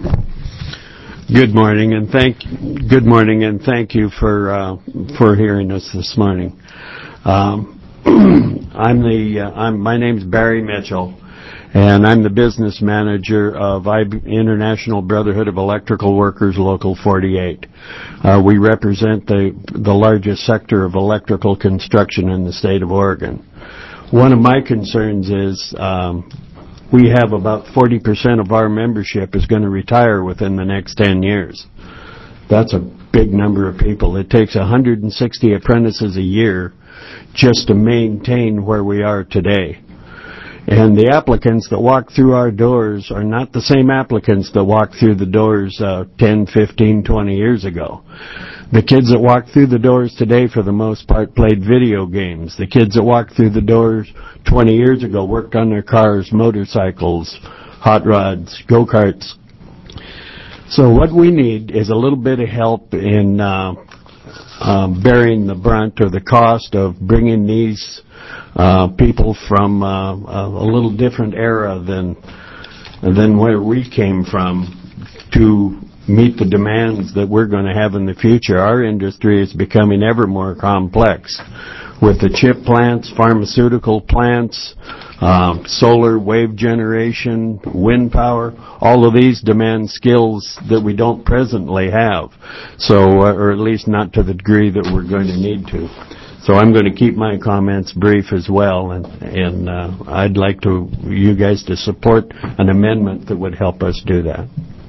Good morning, and thank good morning, and thank you for uh, for hearing us this morning. Um, I'm the uh, I'm my name's Barry Mitchell, and I'm the business manager of I B, International Brotherhood of Electrical Workers, Local forty-eight. Uh, we represent the the largest sector of electrical construction in the state of Oregon. One of my concerns is um, we have about forty percent of our membership is going to retire within the next ten years. That's a big number of people. It takes one hundred sixty apprentices a year just to maintain where we are today. And the applicants that walk through our doors are not the same applicants that walked through the doors uh, ten, fifteen, twenty years ago. The kids that walk through the doors today, for the most part, played video games. The kids that walked through the doors twenty years ago worked on their cars, motorcycles, hot rods, go-karts. So what we need is a little bit of help in uh, um, bearing the brunt or the cost of bringing these uh, people from uh, a little different era than than where we came from to meet the demands that we're going to have in the future. Our industry is becoming ever more complex with the chip plants, pharmaceutical plants, um, solar wave generation, wind power. All of these demand skills that we don't presently have, so uh, or at least not to the degree that we're going to need to. So I'm going to keep my comments brief as well, and, and uh, I'd like to you guys to support an amendment that would help us do that.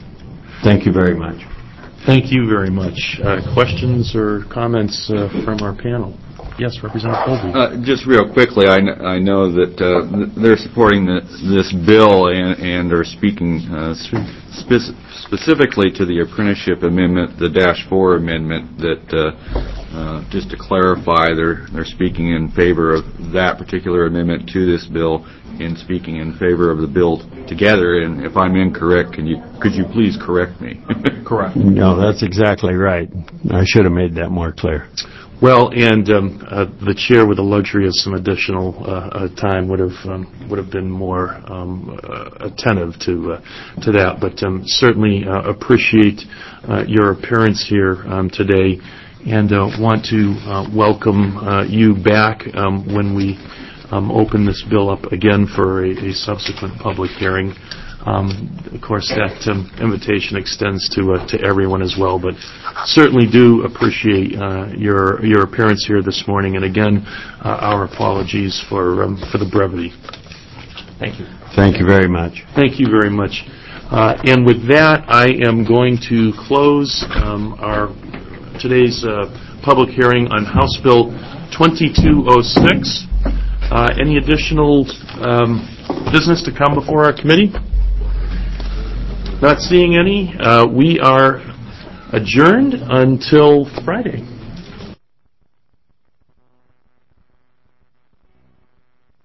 Thank you very much. Thank you very much. Uh, questions or comments uh, from our panel? Yes, Representative Colby. Uh, just real quickly, I, kn- I know that uh, they're supporting the, this bill and, and are speaking uh, spe- specifically to the apprenticeship amendment, the Dash four amendment, that uh, uh, just to clarify, they're, they're speaking in favor of that particular amendment to this bill and speaking in favor of the bill together. And if I'm incorrect, can you could you please correct me? Correct. No, that's exactly right. I should have made that more clear. Well, and um, uh, the chair, with the luxury of some additional uh, uh, time, would have um, would have been more um, uh, attentive to uh, to that. But um, certainly uh, appreciate uh, your appearance here um, today, and uh, want to uh, welcome uh, you back um, when we um, open this bill up again for a, a subsequent public hearing. Um, of course, that um, invitation extends to uh, to everyone as well, but certainly do appreciate uh, your your appearance here this morning, and again, uh, our apologies for um, for the brevity. Thank you. Thank you very much. Thank you very much. Uh, and with that, I am going to close um, our today's uh, public hearing on House Bill twenty-two oh six. Uh, any additional um, business to come before our committee? Not seeing any. Uh, we are adjourned until Friday.